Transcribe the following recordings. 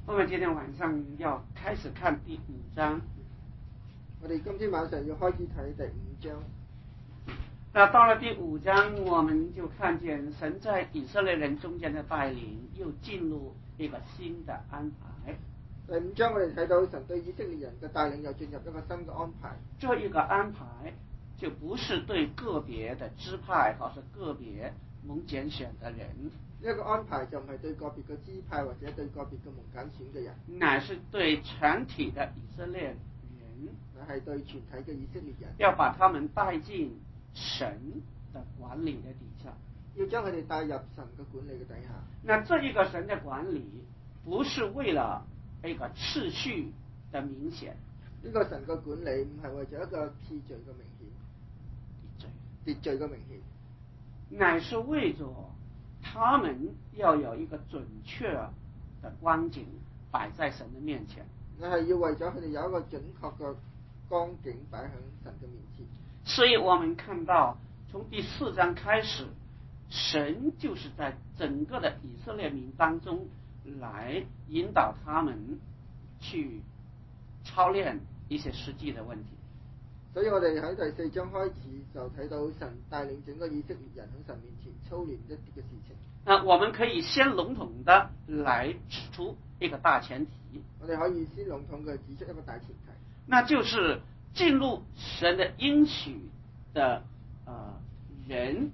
我们今天晚上要开始看第5章。 我哋今天晚上要開始睇第5章。 那到了第5章，我們就看見神在以色列人中間的帶領，又進入一個新的安排。 第5章我哋睇到神對以色列人嘅帶領又進入一個新嘅安排。 這一個安排就不是對個別的支派或是個別蒙揀選的人， 呢一個安排就唔係對個別嘅支派或者對個別嘅蒙揀選嘅人， 乃是對全體的以色列人， 乃係對全體嘅以色列人， 要把他們帶進神的管理的底下， 要將佢哋帶入神嘅管理嘅底下。 那這一個神的管理不是為了一個次序的明顯， 呢個神嘅管理唔係為咗一個次序嘅明顯，秩序嘅明顯， 乃是為咗他們要有一個準確的光景擺在神的面前。 乃係要為咗佢哋有一個準確嘅光景擺喺神嘅面前。 所以我們看到從第4章開始，神就是在整個的以色列民當中來引導他們去操練一些實際的問題。 所以我哋喺第4章開始就睇到神帶領整個以色列人喺神面前操練一啲嘅事情。 我們可以先籠統的來指出一個大前提。 我哋可以先籠統嘅指出一個大前提， 那就是進入神的應許的人，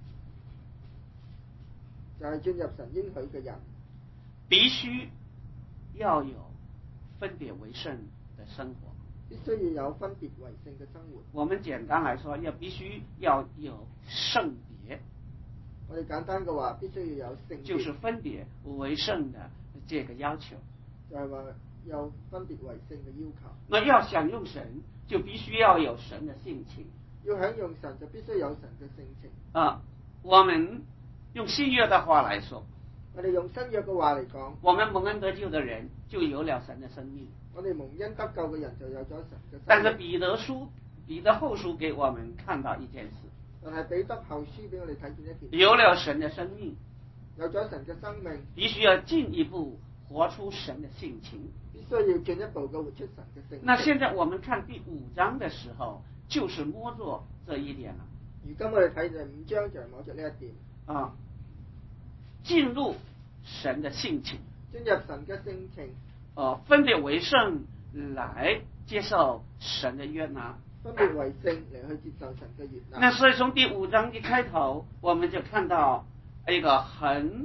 就係進入神應許嘅人， 必須要有分別為聖的生活。 必須要有分別為聖嘅生活。 我們簡單來說，必須要有聖別。 我哋簡單嘅話，必須要有聖別， 就是分別為聖的這個要求。 就係話有分別為聖嘅要求。 那要享用神，就必須要有神的性情。 要享用神，就必須有神嘅性情。 我們用新約的話來說， 我哋用新約嘅話嚟講， 我們蒙恩得救的人就有了神的生命。 我哋蒙恩得救嘅人就有咗神嘅生命。 但是彼得後書給我們看到一件事， 但係彼得後書俾我哋睇見一件， 有了神的生命， 有咗神嘅生命， 必須要進一步活出神的性情， 必須要進一步嘅活出神嘅性情。 那現在我們看第5章的時候，就是摸着這一點了。 如今我哋睇第5章就係摸着呢一點， 進入神的性情， 進入神嘅性情， 分別為聖來接受神的悅納， 分別為聖嚟去接受神嘅悅納。 那所以從第5章一開頭，我們就看到一個很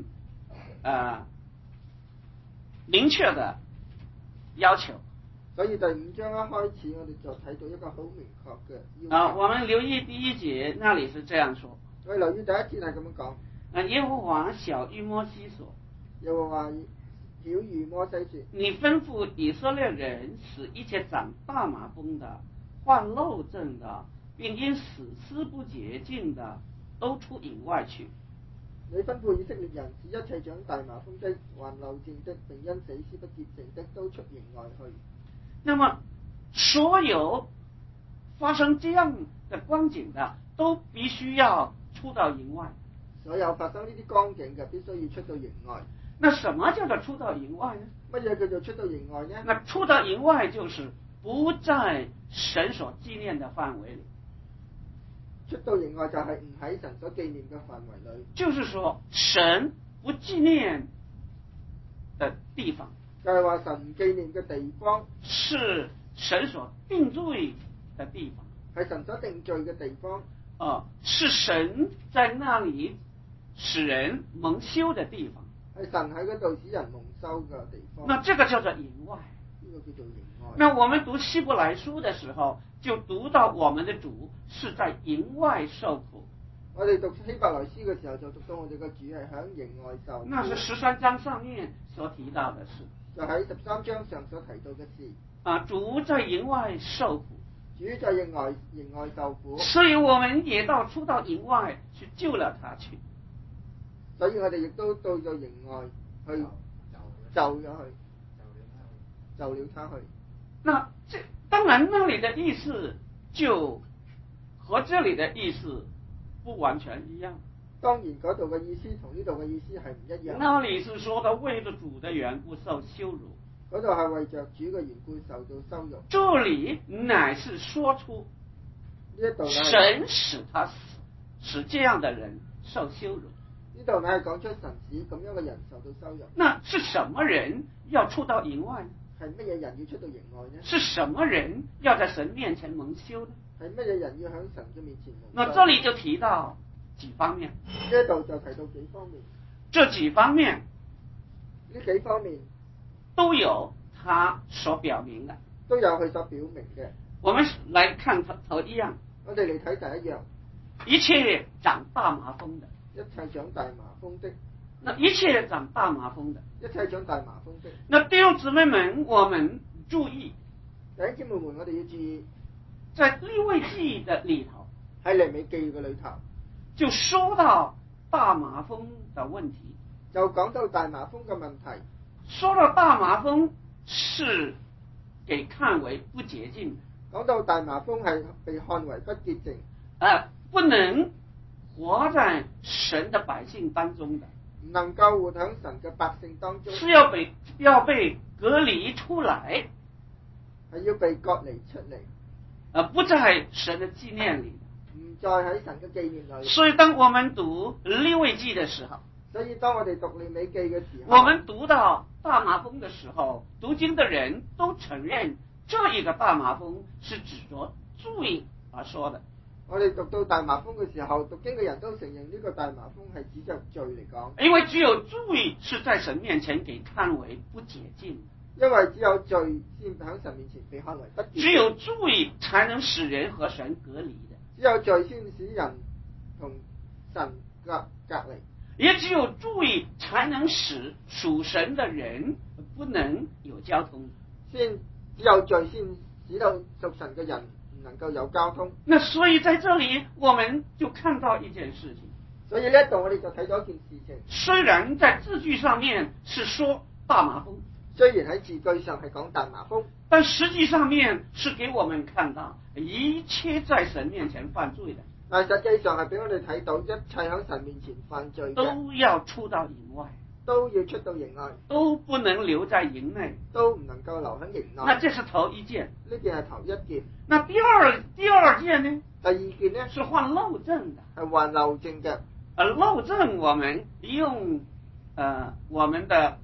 明確的要求。 所以第5章一開始，我哋就睇到一個好明確嘅要求。 我們留意第1節，那裡是這樣說。 我哋留意第一節係咁樣講。 耶和華曉諭摩西說， 耶和華曉諭摩西說， 你吩咐以色列人使一切長大麻風的、患漏症的，並因死屍不潔淨的，都出營外去。 你吩咐以色列人使一切長大麻風的、患漏症的，並因死屍不潔淨的，都出營外去。 那麼所有發生這樣的光景的，都必須要出到營外。 所有發生呢啲光景嘅，必須要出到營外。 那什麼叫做出到營外呢？ 乜嘢叫做出到營外呢？ 那出到營外就是不在神所紀念的範圍裏。 出到營外就係唔喺神所紀念嘅範圍裏。 就是說神不紀念的地方， 就係話神唔紀念嘅地方， 是神所定罪的地方， 係神所定罪嘅地方， 是神在那裡使人蒙羞的地方， 係神喺嗰度使人蒙羞嘅地方。 那這個叫做營外。 呢個叫做營外。 那我們讀希伯來書的時候，就讀到我們的主是在營外受苦。 我哋讀希伯來書嘅時候，就讀到我哋嘅主係喺營外受苦。 那是13章上面所提到的事。 就喺13章上所提到嘅事。 主在營外受苦。 主在營外受苦。 所以我們也出到營外去救了他去。 所以我哋亦都到咗營外去救咗佢，救了他去。 那當然那裡的意思就和這裡的意思不完全一樣。 當然嗰度嘅意思同呢度嘅意思係唔一樣。 那裡是說到為了主的緣故受羞辱。 嗰度係為着主嘅緣故受到羞辱。 這裏乃是說出呢一度神使他死，使這樣的人受羞辱。 呢度乃係講出神使咁樣嘅人受到羞辱。 那是什麼人要出到營外呢？ 係乜嘢人要出到營外呢？ 是什麼人要在神面前蒙羞呢？ 係乜嘢人要喺神嘅面前蒙羞？ 那這裏就提到幾方面。 呢一度就提到幾方面。 這幾方面， 呢幾方面都有他所表明的， 都有佢所表明嘅。 我們來看頭一樣。 我哋嚟睇第一樣。 一切長大麻風的， 一切長大麻風的。 那一切長大麻風的， 一切長大麻風的。 那弟兄姊妹們，我們注意， 弟兄姊妹們，我哋要注意， 在利未記的裏頭， 喺利未記嘅裏頭， 就說到大麻風的問題， 就講到大麻風嘅問題。 說到大麻風是給看為不潔淨的， 講到大麻風係被看為不潔淨， 不能活在神的百姓當中的， 唔能夠活喺神嘅百姓當中， 是要被隔離出來， 係要被割離出嚟， 不在神的紀念裏， 唔再喺神嘅紀念裏。 所以當我們讀利未記的時候， 所以當我哋讀利未記嘅時候， 我們讀到大麻風的時候，讀經的人都承認這一個大麻風是指着罪而說的。 我哋讀到大麻風嘅時候，讀經嘅人都承認呢個大麻風係指着罪嚟講， 因為只有罪是在神面前給看為不潔淨， 因為只有罪先喺神面前被看為不潔淨， 只有罪才能使人和神隔離的， 只有罪先使人同神隔離， 也只有罪才能使屬神的人不能有交通， 只有罪先使到屬神嘅人唔能夠有交通。 那所以在這裏我們就看到一件事情， 所以呢一度我哋就睇到一件事情， 雖然在字句上面是說大麻風， 雖然喺字句上係講大麻風， 但實際上面是給我們看到一切在神面前犯罪的， 但實際上係俾我哋睇到一切喺神面前犯罪嘅都要出到營外， 都要出到營外， 都不能留在營內， 都唔能夠留喺營內。 那這是頭一件。 呢件係頭一件。 那第二件呢？ 第二件呢？ 是患漏症的。 係患漏症嘅。 漏症我們用我們的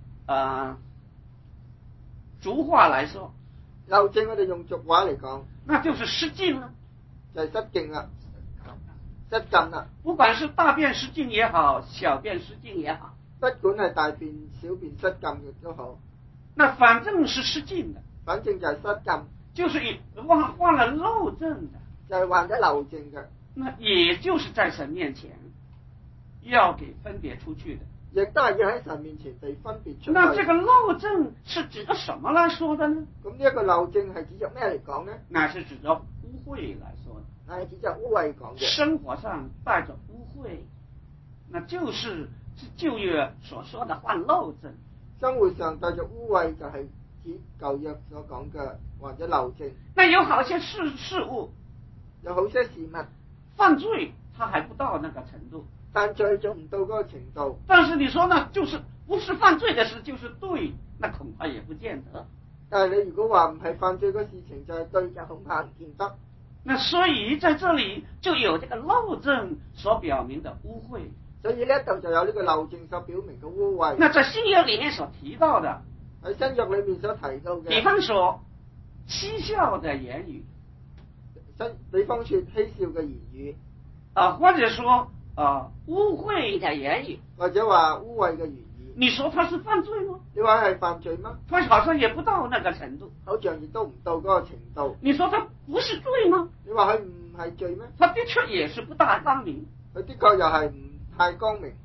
俗話來說， 漏症我哋用俗話嚟講， 那就是失禁啦， 就係失禁啦，失禁啦。 不管是大便失禁也好，小便失禁也好， 不管係大便小便失禁嘅都好， 那反正是失禁的， 反正就係失禁， 就是患了漏症的， 就係患咗漏症嘅， 那也就是在神面前要給分別出去的， 亦都係要喺神面前被分別出去。 那這個漏症是指着什麼來說的呢？ 咁呢一個漏症係指着咩嚟講呢？ 那是指着污穢來說的， 係指着污穢講嘅。 生活上帶着污穢，那就是舊約所說的患漏症。 生活上帶着污穢就係指舊約所講嘅患咗漏症。 那有好些事物， 有好些事物犯罪，它還不到那個程度。 犯罪做唔到嗰個程度。 但是你說呢，就是不是犯罪的事就是對，那恐怕也不見得。 但係你如果話唔係犯罪嘅事情就係對，就恐怕唔見得。 那所以在這裏就有這個漏症所表明的污穢。 所以呢一度就有呢個漏症所表明嘅污穢。 那在新約裏面所提到的， 喺新約裏面所提到嘅， 比方說嬉笑的言語， 比方說嬉笑嘅言語， 或者說污穢的言語， 或者話污穢嘅言語， 你說他是犯罪嗎？ 你話係犯罪嗎？ 他好像也不到那個程度， 好像亦都唔到嗰個程度。 你說他不是罪嗎？ 你話佢唔係罪咩？ 他的確也是不大光明， 佢的確又係唔太光明。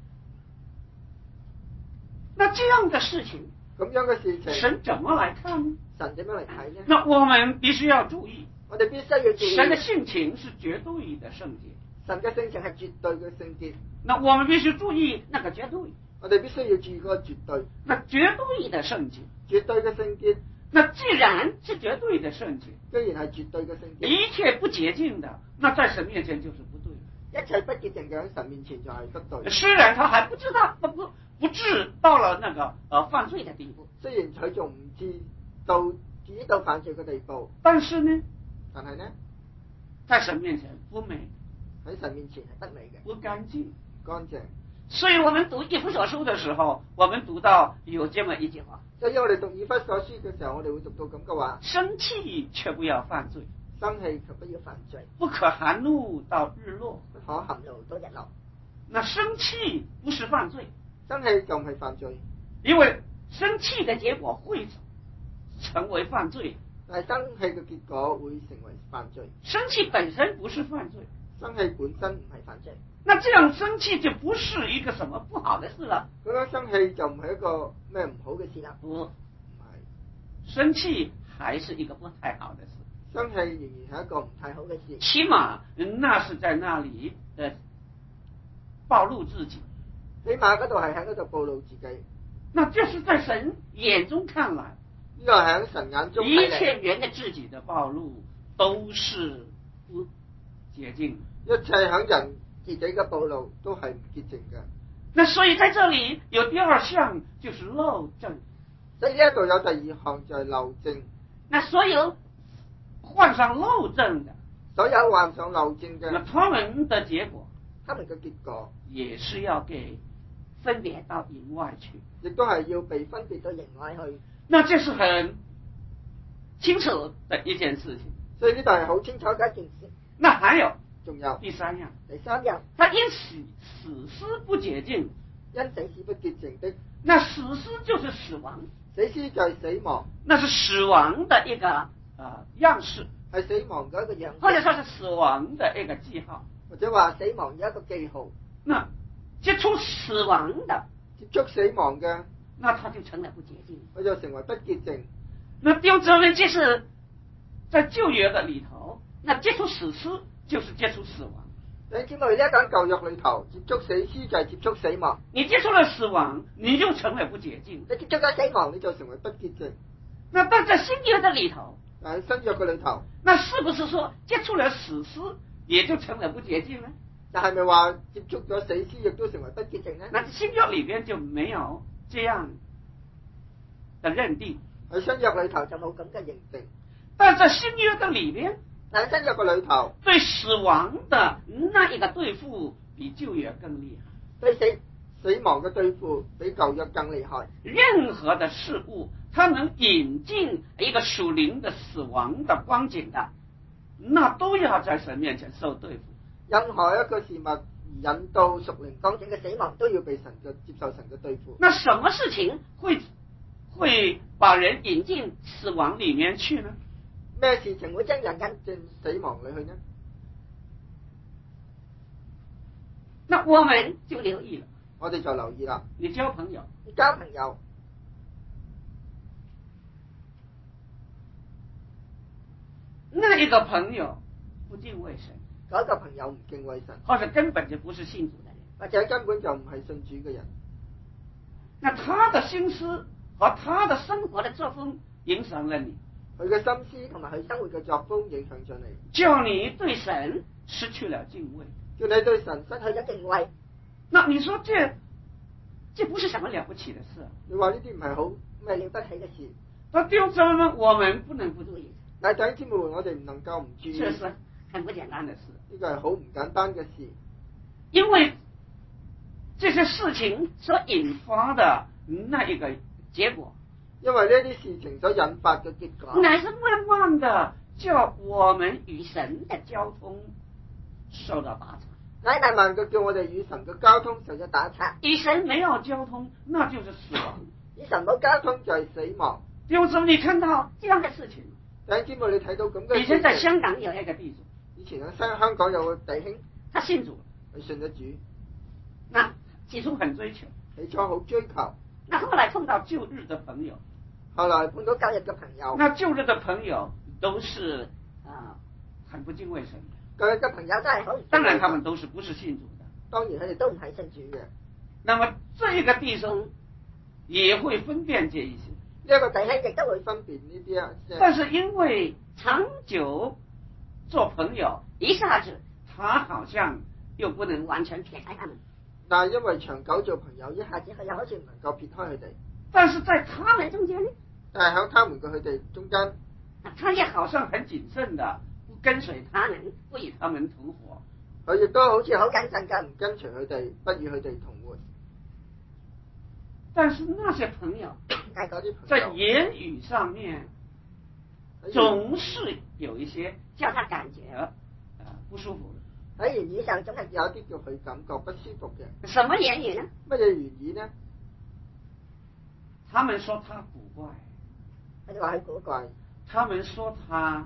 那這樣的事情， 咁樣嘅事情， 神怎麼來看呢？ 神點樣嚟睇呢？ 那我們必須要注意， 我哋必須要注意， 神的性情是絕對的聖潔， 神嘅性情係絕對嘅聖潔。 那我們必須注意那個絕對， 我哋必須要注意嗰個絕對， 那絕對的聖潔， 絕對嘅聖潔。 那既然是絕對的聖潔， 既然係絕對嘅聖潔， 一切不潔淨的，那在神面前就是不對。 一切不潔淨嘅喺神面前就係不對。 雖然他還不至到了那个犯罪的地步。 雖然佢仲唔至於到犯罪嘅地步， 但是呢， 在神面前不美， 喺神面前係不美嘅， 不乾淨， 乾淨。 所以我們讀以弗所書的時候，我們讀到有這麼一句話， 所以我哋讀以弗所書嘅時候，我哋會讀到咁嘅話： 生氣卻不要犯罪， 生氣卻不要犯罪， 不可含怒到日落， 不可含怒到日落。 那生氣不是犯罪， 生氣就唔係犯罪， 因為生氣的結果會成為犯罪。 但係生氣嘅結果會成為犯罪。 生氣本身不是犯罪， 生氣本身唔係犯罪。 那這樣生氣就不是一個什麼不好的事了。 咁樣生氣就唔係一個咩唔好嘅事啦。 不， 唔係， 生氣還是一個不太好的事。 生氣仍然係一個唔太好嘅事。 起碼那是在那裡暴露自己。 起碼嗰度係喺嗰度暴露自己。 那就是在神眼中看來， 呢個係喺神眼中睇嚟， 一切人的自己的暴露都是不潔淨。 一切喺人自己嘅暴露都係唔潔淨嘅。 那所以在這裡有第二項就是漏證。 所以呢一度有第二項就係漏證。 那所有患上漏證的， 所有患上漏證嘅， 那他們的結果， 他們嘅結果也是要給分別到營外去， 亦都係要被分別到營外去。 那這是很清楚的一件事情。 所以呢度係好清楚嘅一件事。 那還有， 仲有第三樣， 他因死屍不潔淨， 因死屍不潔淨的。 那死屍就是死亡， 死屍就係死亡， 那是死亡的一個樣式， 係死亡嘅一個樣式， 或者說是死亡的一個記號， 或者話死亡有一個記號。 那接觸死亡的， 接觸死亡嘅， 那他就成了不潔淨， 佢就成為不潔淨。 那弟兄姊妹，這是在舊約的裡頭，那接觸死屍就是接觸死亡。 弟兄姊妹，呢一講舊約裡頭，接觸死屍就係接觸死亡。 你接觸了死亡，你就成為不潔淨。 你接觸咗死亡，你就成為不潔淨。 那但在新約的裡頭， 喺新約嘅裡頭， 那是不是說接觸了死屍也就成了不潔淨呢？ 但係咪話接觸咗死屍亦都成為不潔淨呢？ 那新約裡邊就沒有這樣的認定。 喺新約裡頭就冇咁嘅認定。 但在新約的裡邊， 喺新約嘅裡頭， 對死亡的那一個對付比舊約更厲害。 對死亡嘅對付比舊約更厲害。 任何的事物，它能引進一個屬靈的死亡的光景的，那都要在神面前受對付。 任何一個事物引到屬靈光景嘅死亡，都要被神嘅接受神嘅對付。 那什麼事情會把人引進死亡裡面去呢？ 咩事情會將人引進死亡裡去呢？ 那我們就留意了。 我哋就留意啦。 你交朋友，那一個朋友不敬畏神， 嗰個朋友唔敬畏神， 或者根本就不是信主的人， 或者根本就唔係信主嘅人。 那他的心思和他的生活的作風影響了你， 佢嘅心思同埋佢生活嘅作風影響咗你， 叫你對神失去了敬畏， 叫你對神失去咗敬畏。 那你說這不是什麼了不起的事？ 你話呢啲唔係好咩了不起嘅事？ 那弟兄姊妹們，我們不能不注意。 但弟兄姊妹，我哋唔能夠唔注意。 這是很不簡單的事。 呢個係好唔簡單嘅事， 因為這些事情所引發的那一個結果， 因為呢啲事情所引發嘅結果， 乃是慢慢的叫我們與神的交通受到打岔。 慢慢嘅叫我哋與神嘅交通受咗打岔。 與神沒有交通，那就是死亡。 與神冇交通就係死亡。 弟兄姊妹，你看到這樣的事情？ 弟兄姊妹，你睇到咁嘅事情？ 以前在香港有一個弟兄， 以前喺香港有個弟兄， 他信主， 佢信咗主。 那起初很追求， 起初好追求。 那後來碰到舊日的朋友， 後來碰到舊日嘅朋友， 那舊日的朋友都是很不敬畏神的。 舊日嘅朋友都係好， 當然他們都是不是信主的， 當然佢哋都唔係信主嘅。 那麼這個弟兄也會分辨這一些， 呢一個弟兄亦都會分辨呢啲啊。 但是因為長久做朋友，一下子他好像又不能完全撇開他們。 但係因為長久做朋友，一下子佢又好似唔能夠撇開佢哋。 但是在他們中間呢， 但係喺他們佢哋中間， 他也好像很謹慎的不跟隨他們，不與他們同伙。 佢亦都好似好謹慎㗎，唔跟隨佢哋，不與佢哋同活。 但是那些朋友，在言語上面，總是有一些叫他感覺不舒服的。 喺言語上總係有啲叫佢感覺不舒服嘅。 什麼言語呢？ 乜嘢言語呢？ 他們說他古怪， 佢哋話佢古怪。 他們說他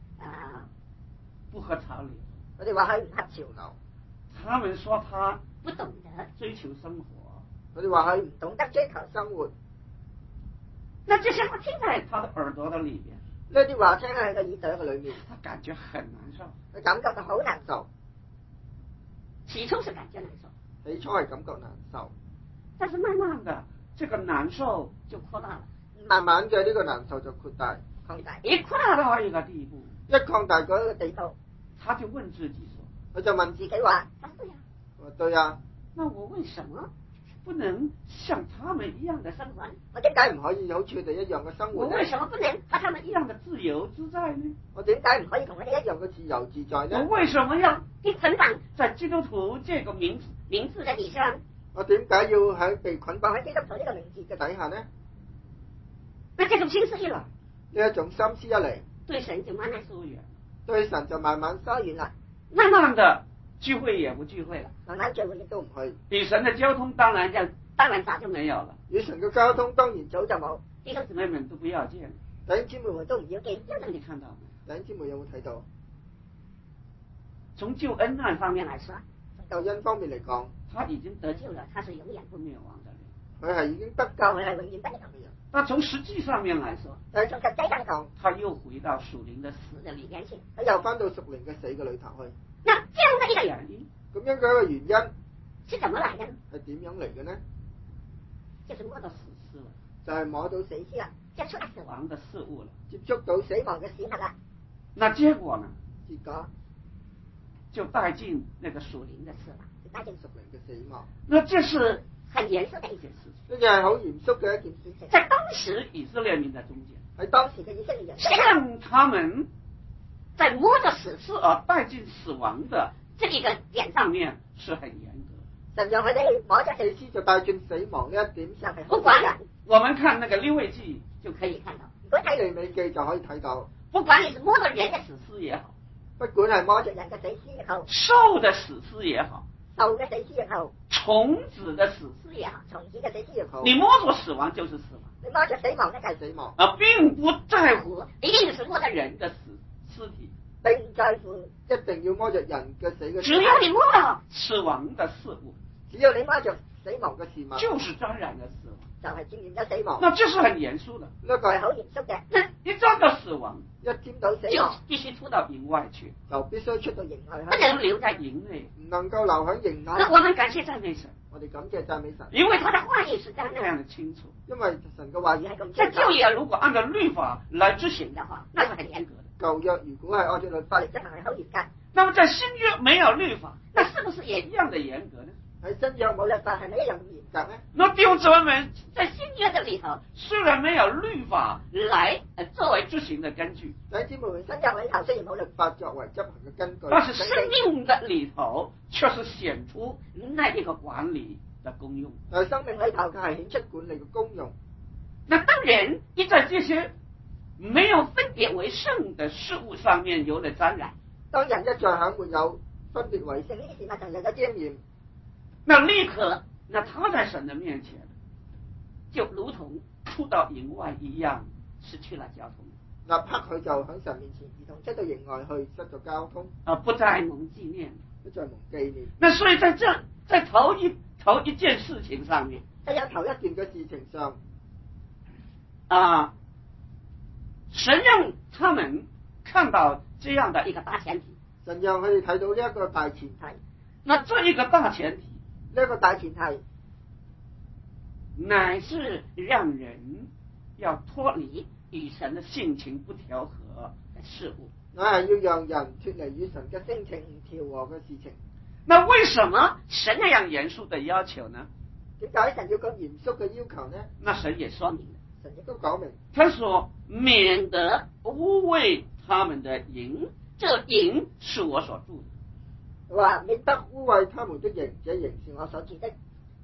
不合潮流， 佢哋話佢唔合潮流。 他們說他不懂得追求生活， 佢哋話佢唔懂得追求生活。 那這些話聽在他的耳朵的裏邊， 呢啲話聽喺佢嘅耳朵嘅裏面， 他感覺很難受， 佢感覺到好難受。 起初是感覺難受， 起初係感覺難受， 但是慢慢的，這個難受就擴大了。 慢慢嘅呢個難受就擴大， 一擴大到一個地步， 一擴大嗰一個地步， 他就問自己說， 佢就問自己話： 對呀， 對呀， 那我為什麼不能像他們一樣的生活？ 我點解唔可以好似佢哋一樣嘅生活呢？ 我為什麼不能和他們一樣的自由自在呢？ 我點解唔可以同佢哋一樣嘅自由自在呢？ 我為什麼要捆綁在基督徒這個名字的底下？ 我點解要喺被捆綁喺基督徒呢個名字嘅底下呢？ 那這種心思一來， 呢一種心思一嚟， 對神就慢慢疏遠， 對神就慢慢疏遠啦。 慢慢的聚會也不聚會了， 慢慢聚會亦都唔去。 與神的交通當然早就沒有了。 與神嘅交通當然早就冇。 弟兄姊妹們都不要見， 弟兄姊妹們都唔要見。 你看到沒？ 弟兄姊妹有冇睇到？ 從救恩那方面來說， 從救恩方面嚟講， 他已經得救了，他是永遠不滅亡的人。 佢係已經得救，佢係永遠不滅亡嘅人。 但從實際上面來說， 從實際上講， 他又回到屬靈的死的裏面去， 佢又翻到屬靈嘅死嘅裏頭去。 那這樣的一個原因， 咁樣嘅一個原因是怎麼來的？ 係點樣嚟嘅呢？ 就是摸到死屍了， 就係摸到死屍啦， 接觸死亡的事物了， 接觸到死亡嘅事物啦。 那結果呢？ 結果就帶進那個屬靈的死亡， 就帶進屬靈嘅死亡。 那這是很嚴肅的一件事情， 呢個係好嚴肅嘅一件事情。 在當時以色列民的中間， 喺當時嘅以色列人， 讓他們在摸着死屍而帶進死亡的這一個點上面是很嚴格。 神讓佢哋摸着死屍就帶進死亡呢一點上係好不管嚴。 我們看那個利未記就可以看到， 如果睇利未記就可以睇到， 不管你是摸着人的死屍也好， 不管係摸着人嘅死屍也好， 獸的死屍也好， 獸嘅死屍也好， 蟲子的死屍也好， 蟲子嘅死屍也好， 你摸着死亡就是死亡， 你摸着死亡呢就係死亡， 並不在乎一定是摸着人的屍體， 並唔在乎一定要摸着人嘅死嘅。 只要你摸到死亡的事物， 只要你摸着死亡嘅事物， 就是沾染了死亡， 就係沾染咗死亡。 那這是很嚴肅的， 呢個係好嚴肅嘅。 一沾到死亡， 一沾到死就亡， 必須出到營外去， 就必須出到營外不能留在營內。 唔能夠留喺營內。 那我們感謝讚美神， 我哋感謝讚美神， 因為他的話語是這樣的清楚。 因為神嘅話語係咁在清楚。 舊約如果按照律法來執行的話，那是很嚴格的。 舊約如果係按照律法嚟執行係好嚴格。 那麼在新約沒有律法，那是不是也一樣的嚴格呢？ 喺新約冇律法係咪一樣咁嚴格呢？ 那弟兄姊妹們，在新約的裏頭，雖然沒有律法來作為執行的根據， 弟兄姊妹，新約裏頭雖然冇律法作為執行嘅根據， 但是生命的裏頭卻是顯出那一個管理的功用。 但係生命裏頭佢係顯出管理嘅功用。 那當人一在這些沒有分別為聖的事物上面有了沾染， 當人一在喺沒有分別為聖呢啲事物上有咗沾染， 那立刻，那他在神的面前就如同出到營外一樣，失去了交通。 立刻佢就喺神面前，如同出到營外去失咗交通， 不再蒙紀念， 不再蒙紀念。 那所以在頭一件事情上面， 喺有頭一件嘅事情上， 神讓他們看到這樣的一個大前提， 神讓佢哋睇到呢一個大前提。 那這一個大前提， 呢一個大前提， 乃是讓人要脫離與神的性情不調和的事物， 乃係要讓人脫離與神嘅性情唔調和嘅事情。 那为什么神那样嚴肅的要求呢？ 點解神要咁嚴肅嘅要求呢？ 那神也說明了， 神亦都講明， 他說免得污穢他們的營，這營是我所住的。 話免得污穢他們的營，這營是我所住的。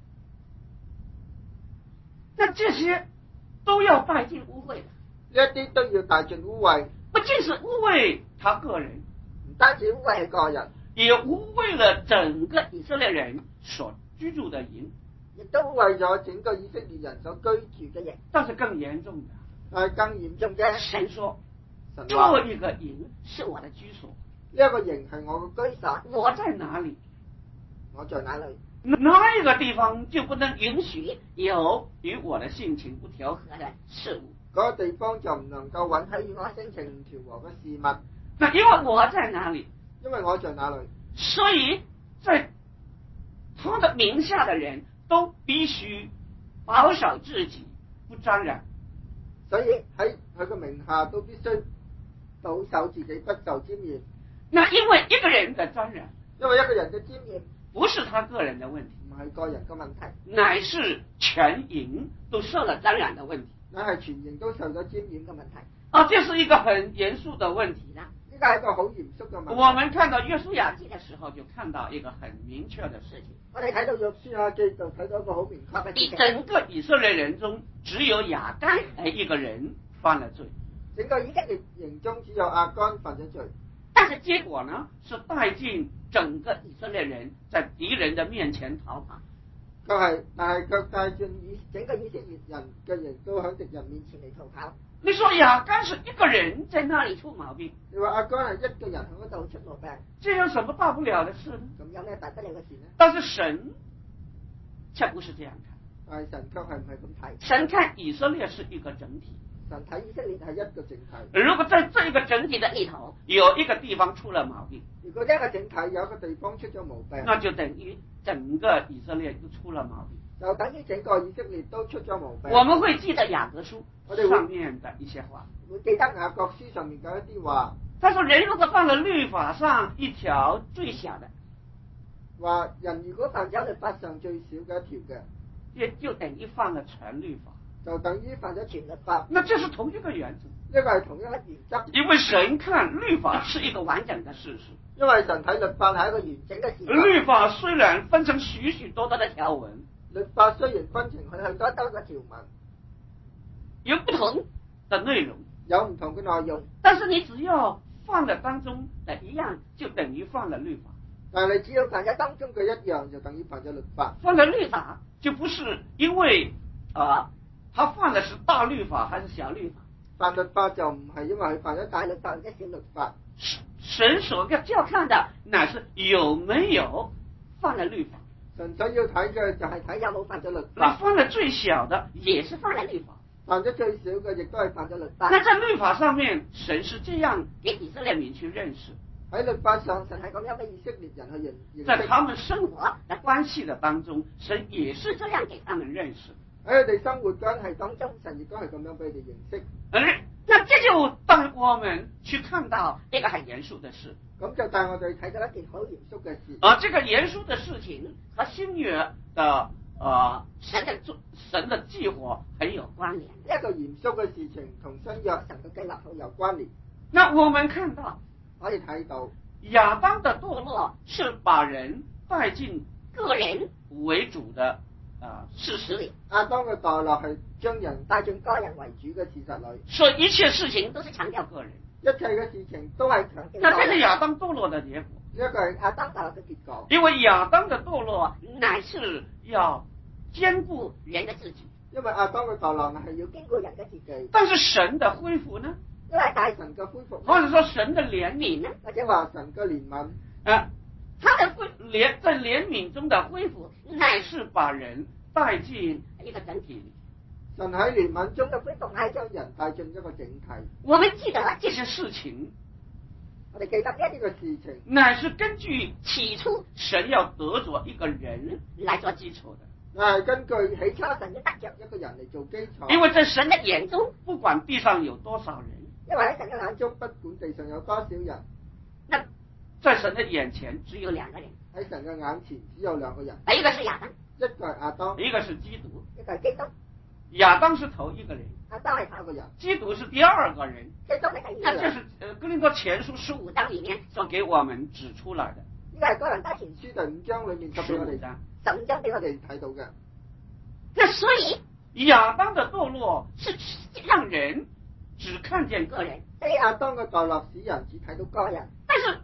那這些都要帶進污穢的， 呢一啲都要帶進污穢， 不僅是污穢他個人， 唔單止污穢係個人， 也污穢了整個以色列人所居住的營， 亦都污穢咗整個以色列人所居住嘅營。 但是更嚴重的， 但係更嚴重嘅， 神說神這話一個營是我的居所， 呢一個營係我嘅居所， 我在哪裡， 我在哪裡， 那一個地方就不能允許有與我的性情不調和的事物。 嗰個地方就唔能夠允許與我性情唔調和嘅事物。 那因為我在哪裡， 因為我在哪裡， 所以在他的名下的人都必須保守自己不沾染。 所以喺佢嘅名下都必須保守自己不受沾染。 那因為一個人的沾染， 因為一個人嘅沾染不是他個人的問題， 唔係個人嘅問題， 乃是全營都受了沾染的問題。 乃係全營都受咗沾染嘅問題。 啊，這是一個很嚴肅的問題啦。 呢個係一個好嚴肅嘅問題。 我們看到約書亞記的時候，就看到一個很明確的事情。 我哋睇到約書亞記就睇到一個好明確嘅事情。 整個以色列人中，只有亞干一個人犯了罪。 整個以色列營中只有亞干犯咗罪。 但是結果呢，是帶進整個以色列人在敵人的面前逃跑。 但係卻帶進整個以色列人嘅營都喺敵人面前嚟逃跑。 你說亞干是一個人在那裡出毛病， 你話亞干係一個人喺嗰度出毛病， 這有什麼大不了的事呢？ 咁有咩大不了嘅事呢？ 但是神卻不是這樣看， 但係神卻係唔係咁睇。 神看以色列是一個整體， 神睇以色列係一個整體。 如果在這個整體的裡頭有一個地方出了毛病， 如果呢個整體有一個地方出咗毛病， 那就等於整個以色列都出了毛病， 就等於整個以色列都出咗毛病。 我們會記得雅各書上面的一些話， 會記得雅各書上面嘅一啲話。 他說人如果犯了律法上一條最小的， 話人如果犯咗律法上最少嘅一條嘅， 也就等於犯了全律法， 就等於犯咗全律法。 那這是同一個原則， 呢個係同一個原則。 因為神看律法是一個完整的事實， 因為神睇律法係一個完整嘅事實。 律法雖然分成許許多多的條文， 律法雖然分成許許多多嘅條文， 有不同的內容， 有唔同嘅內容， 但是你只要犯了當中的一樣，就等於犯了律法。 但係你只要犯咗當中嘅一樣，就等於犯咗律法。 犯了律法就不是因為他犯的是大律法還是小律法。 犯律法就唔係因為佢犯咗大律法或者小律法。 神所要看的乃是有沒有犯了律法。 神所要睇嘅就係睇有冇犯咗律法。 那犯了最小的也是犯了律法。 犯咗最少嘅亦都係犯咗律法。 那在律法上面，神是這樣給以色列民去認識。 喺律法上，神係咁樣俾以色列人去認識。 在他們生活的關係的當中，神也是這樣給他們認識。 喺佢哋生活關係當中，神亦都係咁樣俾佢哋認識。 那這就帶我們去看到一個很嚴肅的事。 咁就帶我哋睇到一件好嚴肅嘅事。 這個嚴肅的事情和新約的神的計劃很有關聯。 一個嚴肅嘅事情同新約神嘅計劃好有關聯。 那我們看到可以睇到亞當的墮落是把人帶進個人為主的事實裏。 亞當嘅墮落係將人帶進個人為主嘅事實裏。 所以一切事情都是強調個人。 一切嘅事情都係強調。 那這是亞當墮落的結果。 呢一個係亞當墮落嘅結果。 因為亞當的墮落乃是要兼顧人的自己。 因為亞當嘅墮落係要兼顧人嘅自己。 但是神的恢復呢？ 因為大神嘅恢復， 或者說神的憐憫呢？ 或者話神嘅憐憫， 他的在憐憫中的恢復，乃是把人帶進一個整體裏。 神喺憐憫中嘅恢復，係將人帶進一個整體。 我們記得這些事情， 我哋記得呢個事情， 乃是根據起初神要得着一個人來做基礎的。 係根據起初神要得着一個人嚟做基礎。 因為在神的眼中，不管地上有多少人， 因為喺神嘅眼中，不管地上有多少人， 那在神的眼前只有兩個人。 喺神嘅眼前只有兩個人， 一個是亞當， 一個係亞當， 一個是基督。 一個係基督。 亞當是頭一個人， 亞當係頭一個人， 基督是第二個人。 基督係第二個人。 那這是哥林多前書15章裏面所給我們指出來的。 呢個係哥林多前書第5章裏面俾我哋 15章俾我哋睇到嘅。 那所以亞當的墮落是讓人只看見個人， 所以亞當嘅墮落使人只睇到個人， 但是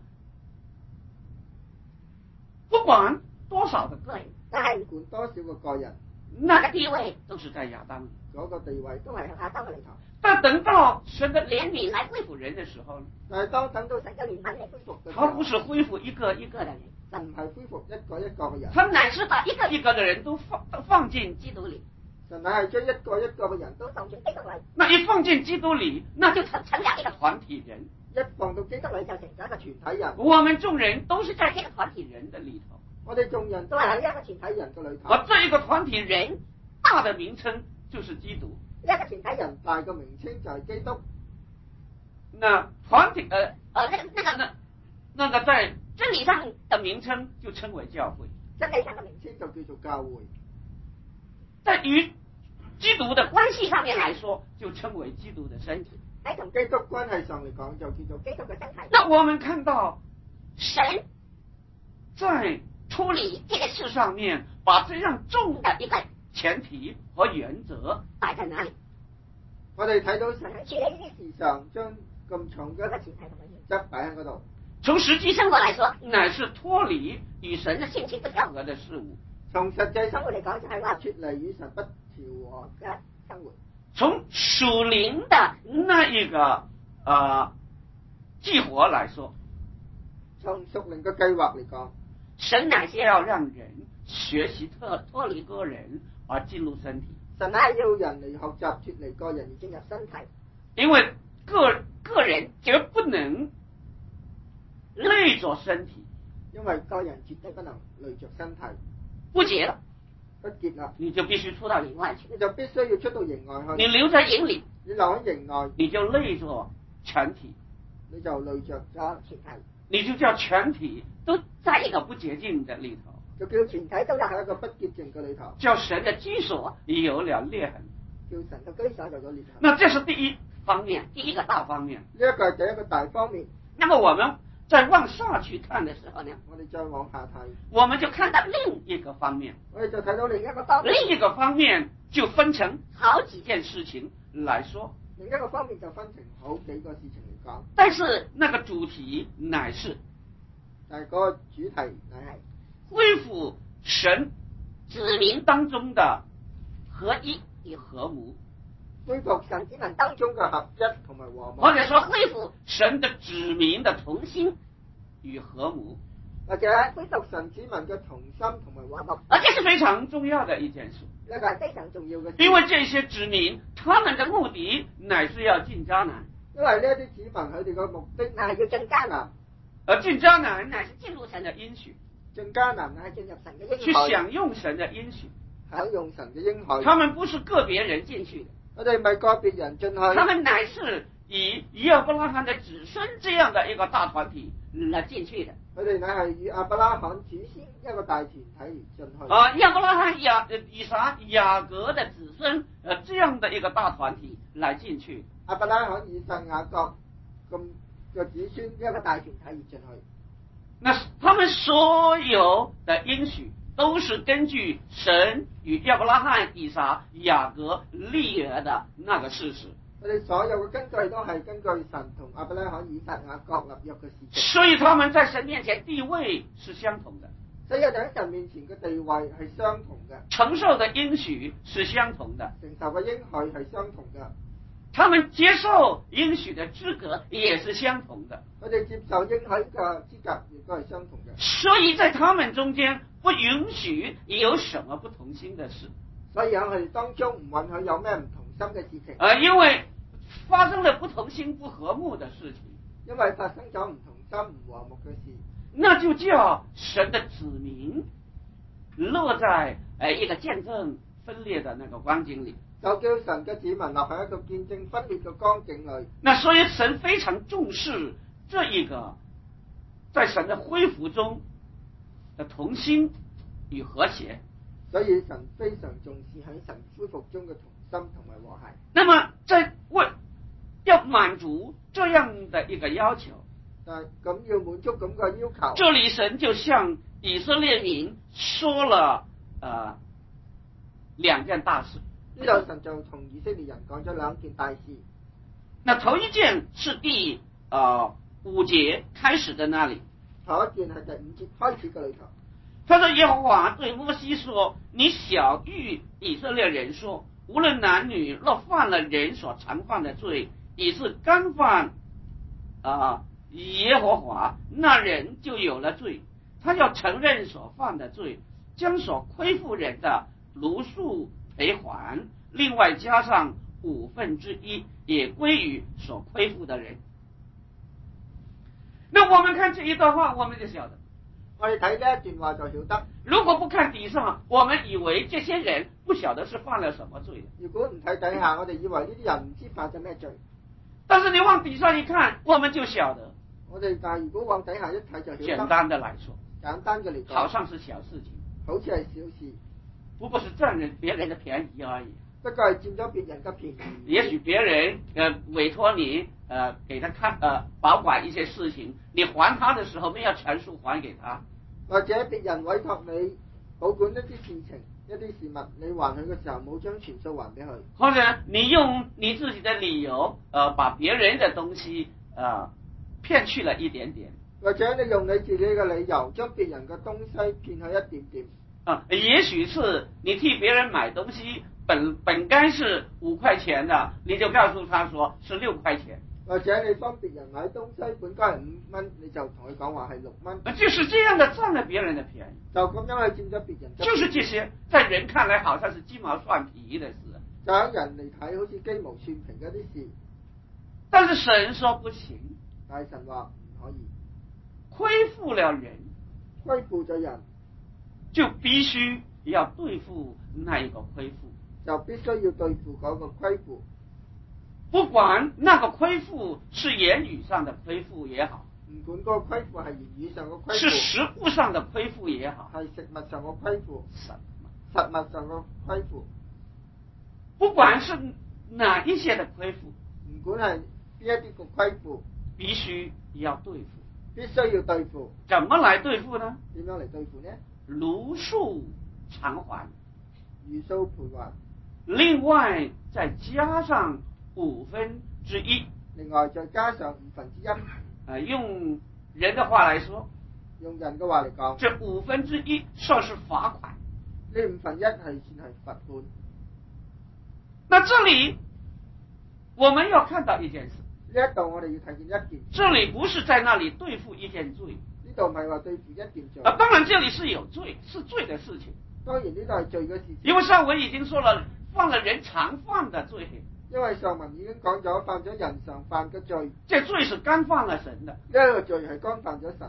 不管多少的個人， 但係唔管多少個個人， 那個地位都是在亞當， 嗰個地位都係喺亞當嘅裏頭。 但等到神的憐憫來恢復人的時候， 但係當等到神嘅憐憫嚟恢復嘅時候， 他不是恢復一個一個的人， 神唔係恢復一個一個嘅人， 他乃是把一個一個的人都放進基督裏。 神乃係將一個一個嘅人都放進基督裏， 那一放進基督裏，那就成了一個團體人。 一放到基督裏就成咗一個全體人。 我們眾人都是在這個團體人的裏頭， 我哋眾人都係喺一個全體人嘅裏頭。 而這一個團體人大的名稱就是基督。 一個全體人大嘅名稱就係基督。 那團體那個在真理上的名稱就稱為教會， 真理上嘅名稱就叫做教會。 在與基督的關係上面來說，就稱為基督的身體。 喺同基督關係上嚟講，就叫做基督嘅身體。 那我們看到神在處理這個事上面，把這樣重的一個前提和原則擺在哪裏？ 我哋睇到神喺處理呢啲事上，將咁重嘅一個前提同埋原則擺喺嗰度。 從實際生活來說，乃是脫離與神的性情不調和的事物。 從實際生活嚟講，就係話脫離與神不調和嘅生活。 從屬靈的那一個計劃來說， 從屬靈嘅計劃嚟講， 神乃是要讓人學習脫離個人而進入身體。 神係要人嚟學習脫離個人而進入身體， 因為個人絕不能累着身體， 因為個人絕對不能累着身體。 不潔了， 不潔啦， 你就必須出到營外去， 你就必須要出到營外去。 你留在營裏， 你留喺營外， 你就累着全體， 你就累着咗全體， 你就叫全體都在一個不潔淨的裏頭， 就叫全體都喺一個不潔淨嘅裏頭， 叫神的居所有了裂痕， 叫神嘅居所有咗裂痕。 那這是第一方面，第一個大方面。 呢一個係第一個大方面。 那麼我們再往下去看的時候呢， 我哋再往下睇， 我們就看到另一個方面， 我哋就睇到另一個方面。 另一個方面就分成好幾件事情來說， 另一個方面就分成好幾個事情嚟講， 但是那個主題乃是， 但係嗰個主題乃係恢復神子民當中的合一與和睦， 恢復神子民當中嘅合一同埋和睦， 或者說恢復神的子民的同心與和睦， 或者恢復神子民嘅同心同埋和睦。 而這是非常重要的一件事， 呢個係非常重要嘅事， 因為這些子民他們的目的乃是要進迦南， 因為呢一啲子民佢哋嘅目的係要進迦南， 而進迦南乃是進入神的應許， 進迦南係進入神嘅應許， 去享用神的應許， 享用神嘅應許。 他們不是個別人進去的， 我哋唔係個別人進去， 他們乃是以亞伯拉罕的子孫這樣的一個大團體來進去的。 佢哋乃係以亞伯拉罕祖先一個大團體而進去。 亞伯拉罕以撒雅各的子孫這樣的一個大團體來進去。 亞伯拉罕以撒雅各咁嘅子孫一個大團體而進去。 那他們所有的應許都是根據神與亞伯拉罕、以撒、雅各立約的那個事實。 佢哋所有嘅根據都係根據神同亞伯拉罕、以撒、雅各立約嘅事實。 所以他們在神面前地位是相同的， 所以喺神面前嘅地位係相同嘅， 承受的應許是相同的， 承受嘅應許係相同嘅， 他們接受應許的資格也是相同的。 佢哋接受應許嘅資格亦都係相同嘅。 所以在他們中間不允許有什麼不同心的事。 所以喺佢哋當中唔允許有咩唔同心嘅事情。 因為發生了不同心不和睦的事情， 因為發生咗唔同心唔和睦嘅事， 那就叫神的子民落在一個見證分裂的那個光景裏， 就叫神嘅子民落喺一個見證分裂嘅光景裏。 那所以神非常重視這一個在神的恢復中， 的同心與和諧。 所以神非常重視喺神恢復中嘅同心同埋和諧。 那麼在要滿足這樣的一個要求， 但係咁要滿足咁個要求， 這裡神就向以色列民說了兩件大事。 呢度神就同以色列人講咗兩件大事。 那頭一件是第5節開始的那裡， 頭一件係第5節開始嘅裏頭。 他說耶和華對摩西說：你曉諭以色列人說，無論男女，若犯了人所常犯的罪，以致干犯耶和華，那人就有了罪。他要承認所犯的罪，將所虧負人的如數賠還，另外加上1/5，也歸於所虧負的人。那我們看這一段話，我們就曉得， 我哋睇呢一段話就曉得， 如果不看底上，我們以為這些人不曉得是犯了什麼罪。 如果唔睇底下，我哋以為呢啲人唔知犯咗咩罪。 但是你往底上一看，我們就曉得。 但係如果往底下一睇就曉得。 簡單的來說， 簡單嘅嚟講， 好像是小事情， 好似係小事， 不過是佔別人的便宜而已。 不過係佔咗別人嘅便宜。 也許別人委託你給他看保管一些事情，你還他的時候沒有全數還給他。 或者別人委託你保管一啲事情、一啲事物，你還佢嘅時候冇將全數還俾佢。 或者你用你自己的理由把別人的東西騙去了一點點。 或者你用你自己嘅理由將別人嘅東西騙去一點點。 也許是你替別人買東西，本該是5塊錢的，你就告訴他說是6塊錢。 或者你幫別人買東西，本該係5蚊，你就同佢講話係6蚊。 就是這樣的佔了別人的便宜。 就咁樣去佔咗別人。 就是這些，在人看來好像是雞毛蒜皮的事。 就喺人嚟睇，好似雞毛蒜皮嗰啲事。 但是神說不行。 但係神話唔可以。 虧負了人， 虧負咗人， 就必須要對付那一個虧負， 就必須要對付嗰個虧負。 不管那個虧負是言語上的虧負也好， 唔管嗰個虧負係言語上嘅虧負， 是食物上的虧負也好， 係食物上嘅虧負，實物上嘅虧負， 不管是哪一些的虧負， 唔管係邊一啲嘅虧負， 必須要對付。 必須要對付。 怎麼來對付呢？ 點樣嚟對付呢？ 如數償還， 如數賠還， 另外再加上1/5。 另外再加上1/5。 用人的話來說， 用人嘅話嚟講， 這1/5算是罰款。 呢1/5係算係罰款。 那這裏我們要看到一件事。 呢一度我哋要睇見一件事。 這裏不是在那裏對付一件罪。 呢度唔係話對付一件罪。 當然這裏是有罪，是罪的事情。 當然呢度係罪嘅事情。因為上文已經說了，犯了人常犯的罪。 因為上文已經講咗犯咗人常犯嘅罪。 這罪是干犯了神的。 呢個罪係干犯咗神。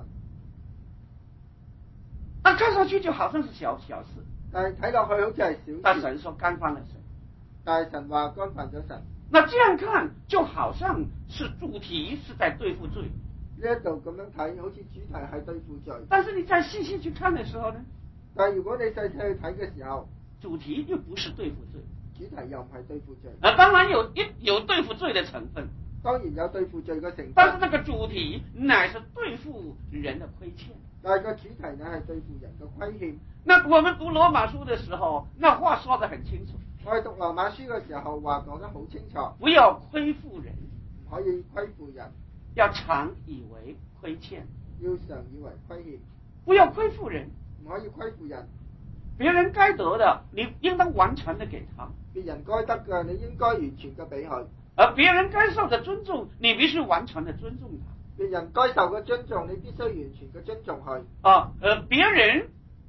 那看上去就好像是小事。 但係睇落去好似係小事。 但神說干犯了神。 但係神話干犯咗神。 那這樣看就好像是主題是在對付罪。 呢一度咁樣睇，好似主題係對付罪。 但是你再細細去看的時候呢？ 但係如果你細細去睇嘅時候， 主題又不是對付罪。 主題又唔係對付罪。 當然有對付罪的成分。 當然有對付罪嘅成分。 但是那個主題乃是對付人的虧欠。 但係個主題乃係對付人嘅虧欠。 那我們讀羅馬書的時候，那話說得很清楚。 我哋讀羅馬書嘅時候，話講得好清楚。 不要虧負人， 唔可以虧負人。 要常以為虧欠， 要常以為虧欠。 不要虧負人， 唔可以虧負人。 別人該得的，你應當完全的給他； 別人該得嘅，你應該完全嘅俾佢。 而別人該受的尊重，你必須完全的尊重他。 別人該受嘅尊重，你必須完全嘅尊重佢。 別人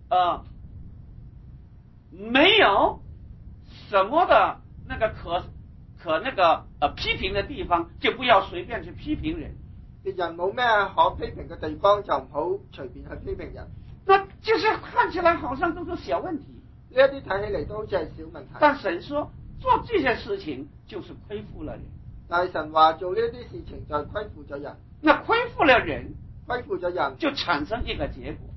沒有什麼的那個可批評的地方，就不要隨便去批評人。 別人冇咩可批評嘅地方，就唔好隨便去批評人。 那就是看起來好像都是小問題。 呢一啲睇起嚟都好似係小問題。 但神說做這些事情就是虧負了人。 但係神話做呢啲事情就係虧負咗人。 那虧負了人， 虧負咗人就產生一個結果，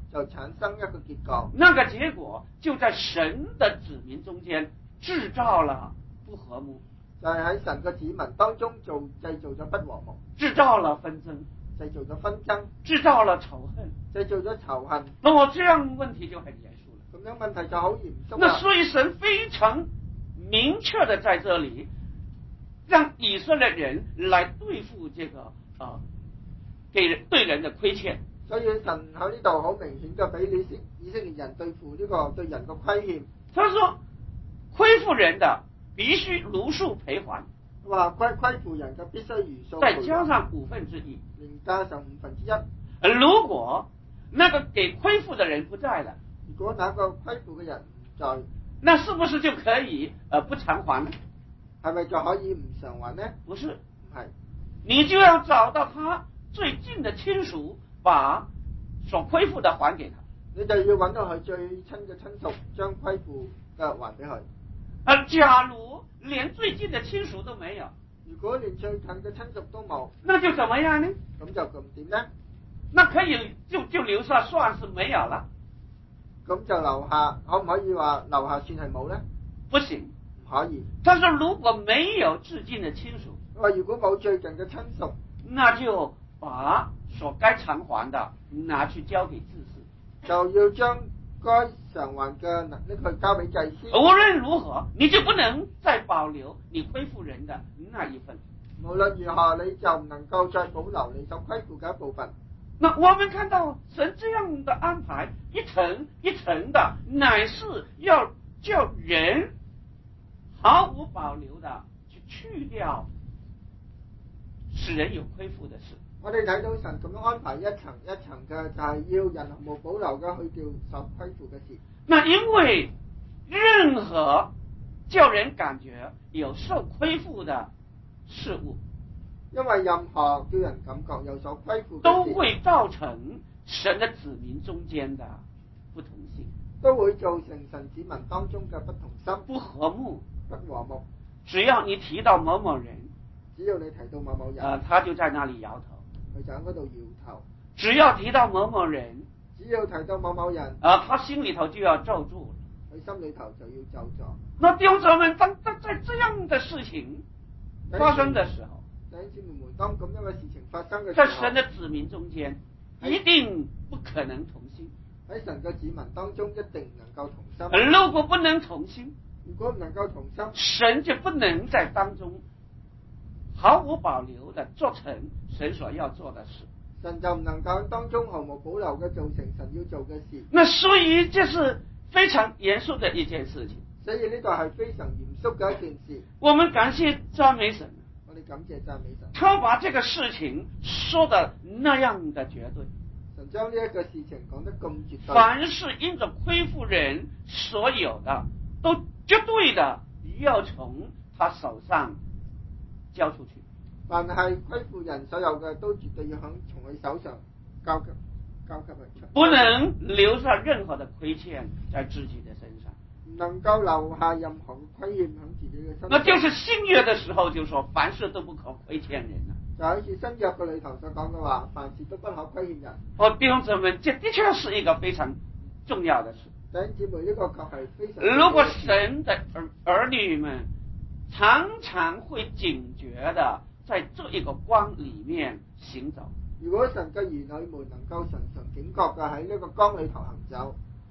就產生一個結果， 那個結果就在神的子民中間製造了不和睦， 就係喺神嘅子民當中製造咗不和睦， 製造了紛爭， 製造咗紛爭， 製造了仇恨， 製造咗仇恨。 那麼這樣問題就很嚴肅了。 咁樣問題就好嚴肅那啦。 所以神非常明確的在這裡讓以色列人來對付這個對人的虧欠。 所以神喺呢度好明顯嘅俾以色列人對付呢個對人嘅虧欠。 他說虧負人的必須如數賠還， 話虧負人嘅必須如數賠還， 再加上1/5， 另加上1/5。 如果那個給虧負的人不在了， 如果那個虧負嘅人唔在， 那是不是就可以不償還呢？ 係咪就可以唔償還呢？ 不是， 唔係， 你就要找到他最近的親屬，把所虧負的還給他。 你就要揾到佢最親嘅親屬，將虧負嘅還俾佢。 假如連最近的親屬都沒有， 如果連最近嘅親屬都冇， 那就怎麼樣呢？ 咁就咁點呢？ 那可以就留下算是沒有了。 咁就留下，可唔可以話留下算係冇呢？ 不行， 唔可以。 他說如果沒有至近的親屬， 話如果冇最近嘅親屬， 那就把所該償還的拿去交給祭司， 就要將該償還嘅能力去交俾祭司。 無論如何，你就不能再保留你虧負人的那一份。 無論如何，你就唔能夠再保留你所虧負嘅一部分。 那我們看到神這樣的安排，一層一層的，乃是要叫人毫無保留的去掉使人有虧負的事。 我哋睇到神咁樣安排一層一層嘅，就係要人毫無保留嘅去掉受虧負嘅事。 那因為任何叫人感覺有受虧負的事物， 因為任何叫人感覺有所虧負嘅事， 都會造成神的子民中間的不同性， 都會造成神子民當中嘅不同心、 不和睦、 不和睦。 只要你提到某某人， 只要你提到某某人， 他就在那裡搖頭； 佢就喺嗰度搖頭。 只要提到某某人， 只要提到某某人， 他心裡頭就要咒住了。 佢心裡頭就要咒詛。 那弟兄姊妹們，當在這樣的事情發生的時候， 弟兄姊妹們，當咁樣嘅事情發生嘅時候， 在神的子民中間一定不可能同心。 喺神嘅子民當中一定唔能夠同心。 如果不能同心， 如果唔能夠同心， 神就不能在當中毫無保留地做成神所要做的事。 神就唔能夠當中毫無保留嘅做成神要做嘅事。 那所以這是非常嚴肅的一件事情。 所以呢度係非常嚴肅嘅一件事。 我們感謝讚美神， 我哋感謝讚美神。 他把這個事情說得那樣的絕對。 神將呢一個事情講得咁絕對。 凡是因着虧負人所有的，都絕對的要從他手上交出去。 凡係虧負人所有嘅，都絕對要從佢手上交給佢， 不能留下任何的虧欠在自己的身上， 唔能夠留下任何嘅虧欠喺自己嘅身上。 那就是新約的時候就說凡事都不可虧欠人了。 就好似新約嘅裏頭所講嘅話，凡事都不可虧欠人。 弟兄姊妹，這的確是一個非常重要的事。 弟兄姊妹，呢個確係非常。 如果神的兒女們常常會警覺的在這一個光裡面行走， 如果神嘅兒女們能夠常常警覺嘅喺呢個光裏頭行走，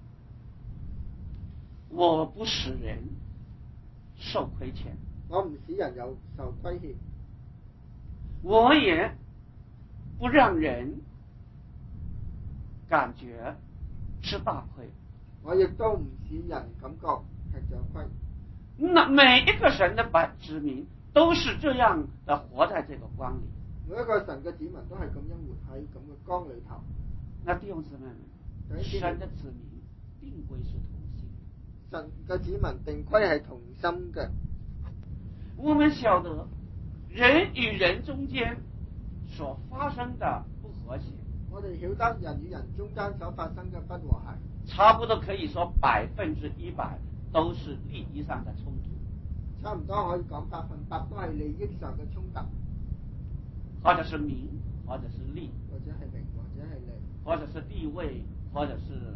我不使人受虧欠， 我唔使人有受虧欠， 我也不讓人感覺吃大虧， 我亦都唔使人感覺吃咗虧。 那每一個神的子民都是這樣的活在這個光裡。 每一個神嘅子民都係咁樣活喺咁嘅光裏頭。 那弟兄姊妹們，神的子民定歸是同心。 神嘅子民定歸係同心嘅。 我們曉得人與人中間所發生的不和諧， 我哋曉得人與人中間所發生嘅不和諧， 差不多可以說100%都是利益上的衝突。 差唔多可以講100%都係利益上嘅衝突， 或者是名，或者是利， 或者係名，或者係利， 或者是地位， 或者是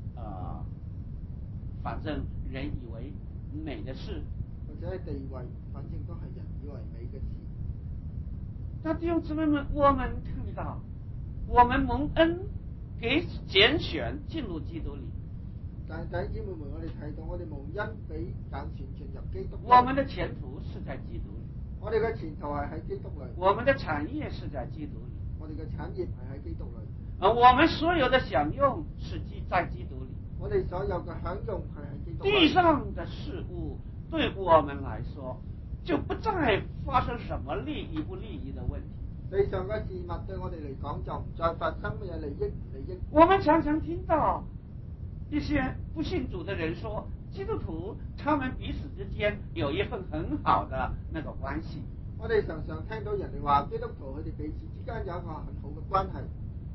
反正人以为美的事， 或者係地位，反正都係人以為美嘅事。 那弟兄姊妹們，我們看到我們蒙恩給揀選進入基督裏， 但係弟兄姊妹們，我哋睇到我哋蒙恩俾揀選進入基督裏， 我們的前途是在基督裏， 我哋嘅前途係喺基督裏， 我們的產業是在基督裏， 我哋嘅產業係喺基督裏， 我們所有的享用是在基督裏， 我哋所有嘅享用係喺基督裏。 地上的事物對我們來說就不再發生什麼利益不利益的問題。 地上嘅事物對我哋嚟講就唔再發生乜嘢利益唔利益。 我們常常聽到一些不信主的人說，基督徒他們彼此之間有一份很好的那個關係。 我哋常常聽到人哋話基督徒佢哋彼此之間有一個很好嘅關係。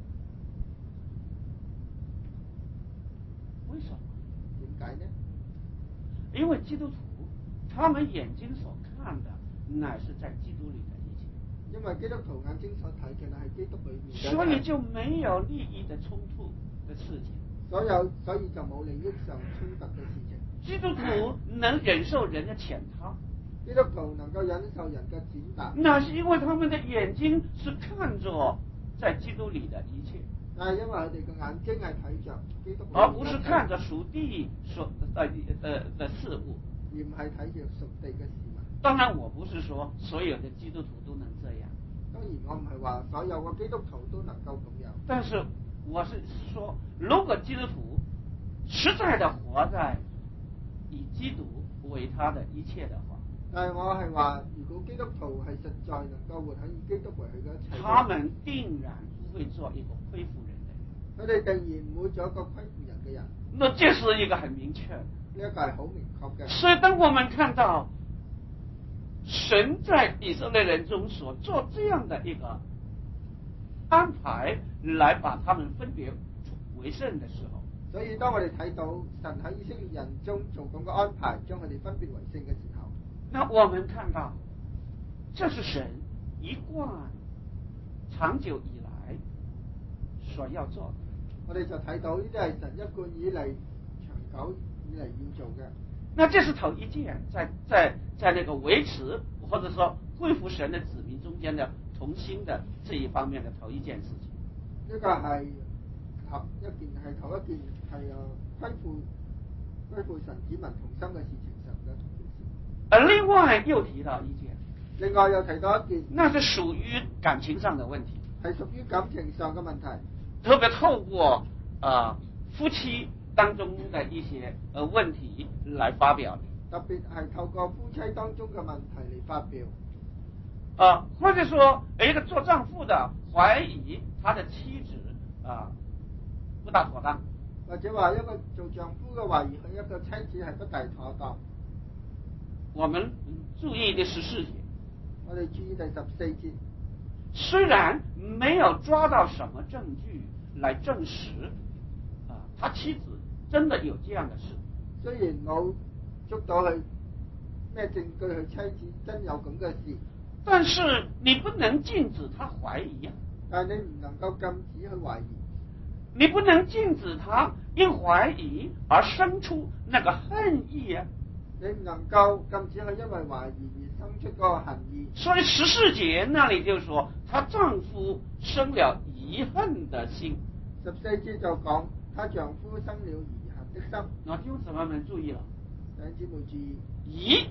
為什麼？ 點解呢？ 因為基督徒他們眼睛所看的乃是在基督裏的一切， 因為基督徒眼睛所睇嘅係基督裏面嘅， 所以就沒有利益的衝突的事情。 所以就冇利益上衝突嘅事情。 基督徒能忍受人的踐踏， 基督徒能夠忍受人嘅踐踏， 那是因為他們的眼睛是看着在基督裏的一切， 但係因為佢哋嘅眼睛係睇着基督裏， 而不是看着屬地的事物， 而唔係睇着屬地嘅事物。 當然我不是說所有的基督徒都能這樣， 當然我唔係話所有嘅基督徒都能夠咁樣， 但是我是說，如果基督徒實在的活在以基督為他的一切的話， 但係我係話，如果基督徒係實在能夠活喺以基督為佢嘅一切， 他們定然不會做一個虧負人的人。 佢哋定然唔會做一個虧負人嘅人。 那這是一個很明確的， 呢一個係好明確嘅。 所以當我們看到神在以色列人中所做這樣的一個安排，來把他們分別為聖的時候， 所以當我哋睇到神喺以色列人中做咁嘅安排，將佢哋分別為聖嘅時候， 那我們看到這是神一貫長久以來所要做的。 我哋就睇到呢啲係神一貫以嚟長久以嚟要做嘅。 那這是頭一件，在那個維持或者說恢復神的子民中間的同心的這一方面的頭一件事情。 呢個係頭一件係恢復神子民同心嘅事情上嘅同一件事。 另外又提到一件， 另外又提到一件， 那是屬於感情上的問題， 係屬於感情上嘅問題， 特別透過夫妻當中的一些問題來發表， 特別係透過夫妻當中嘅問題嚟發表。 或者說一個做丈夫的懷疑他的妻子不大妥當， 或者話一個做丈夫嘅懷疑佢一個妻子係不大妥當。 我們注意第14節， 我哋注意第14節， 雖然沒有抓到什麼證據來證實他妻子真的有這樣的事， 雖然冇捉到佢咩證據佢妻子真有咁嘅事， 但是你不能禁止他懷疑啊！ 但係你唔能夠禁止佢懷疑， 你不能禁止他因懷疑而生出那個恨意啊！ 你唔能夠禁止佢因為懷疑而生出嗰個恨意。所以 14節那裡就說，她丈夫生了疑恨的心。 14節就講，她丈夫生了疑恨的心。 那弟兄姊妹們注意了， 弟兄姊妹注意， 疑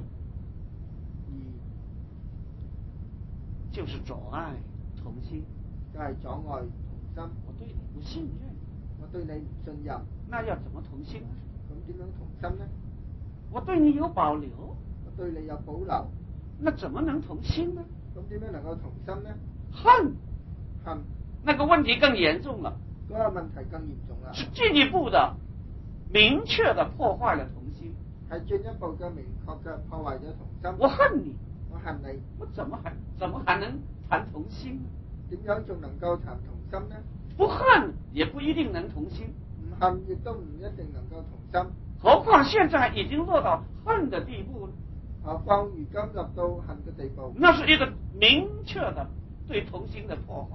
就是阻礙同心， 就係阻礙同心。 我對你不信任， 我對你唔信任， 那要怎麼同心呢？ 咁點樣同心呢？ 我對你有保留， 我對你有保留， 那怎麼能同心呢？ 咁點樣能夠同心呢？ 恨， 恨， 那個問題更嚴重了， 嗰個問題更嚴重啦， 是進一步的明確的破壞了同心， 係進一步嘅明確嘅破壞咗同心。 我恨你， 我恨你， 我怎麼還能談同心呢？ 點樣仲能夠談同心呢？ 不恨也不一定能同心， 唔恨亦都唔一定能夠同心。 何況現在已經落到恨的地步， 何況如今落到恨嘅地步， 那是一個明確的對同心的破壞。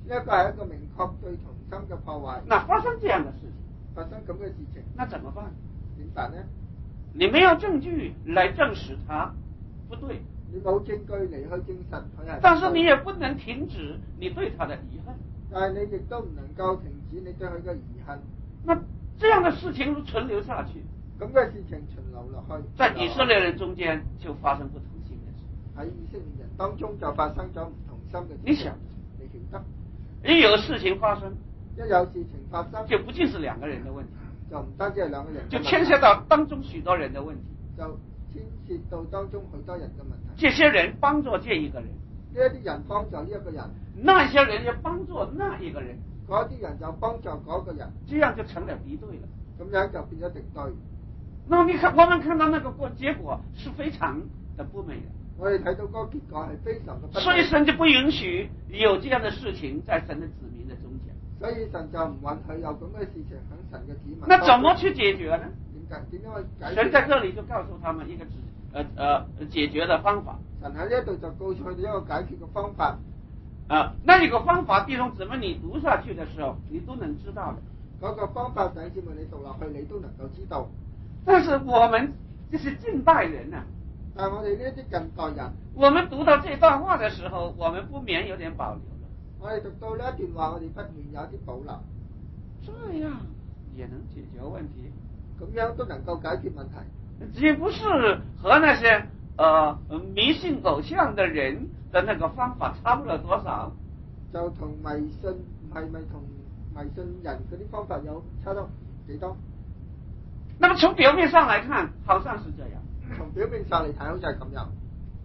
呢一個係一個明確對同心嘅破壞。 那發生這樣的事情， 發生咁嘅事情， 那怎麼辦？ 點辦呢？ 你沒有證據來證實它不對， 你冇證據嚟去證實佢係。 但是你也不能停止你對他的遺恨。 但係你亦都唔能夠停止你對佢嘅遺恨。 那這樣的事情存留下去， 咁嘅事情存留落去， 在以色列人中間就發生不同心嘅事。 喺以色列人當中就發生咗唔同心嘅事。 你想， 你曉得， 一有事情發生， 一有事情發生， 就不僅是兩個人的問題， 就唔單止係兩個人， 就牽涉到當中許多人的問題， 就牽涉到當中許多人嘅問題。 這些人幫助這一個人， 呢一啲人幫助呢一個人， 那些人又幫助那一個人， 嗰啲人就幫助嗰個人， 這樣就成了敵對了。 咁樣就變咗敵對。 那你看，我們看到那個結果是非常的不美的。 我哋睇到嗰個結果係非常嘅不美。 所以神就不允許有這樣的事情在神的子民的中間。 所以神就唔允許有咁嘅事情喺神嘅子民。 那怎麼去解決呢？ 點樣去解決？ 神在這裡就告訴他們一個解決的方法。 神喺呢一度就告訴佢哋一個解決嘅方法。 那一個方法，弟兄姊妹，你讀下去的時候，你都能知道的。 嗰個方法，弟兄姊妹，你讀落去，你都能夠知道。 但是我們就是近代人啊， 但係我哋呢啲近代人， 我們讀到這段話的時候，我們不免有點保留了。 我哋讀到呢一段話，我哋不免有啲保留。 這樣也能解決問題？ 咁樣都能夠解決問題？ 豈不是和那些迷信偶像的人的那個方法差不了多少？ 就同迷信係咪同迷信人嗰啲方法有差得幾多？ 那麼從表面上來看，好像是這樣。 從表面上嚟睇，好似係咁樣。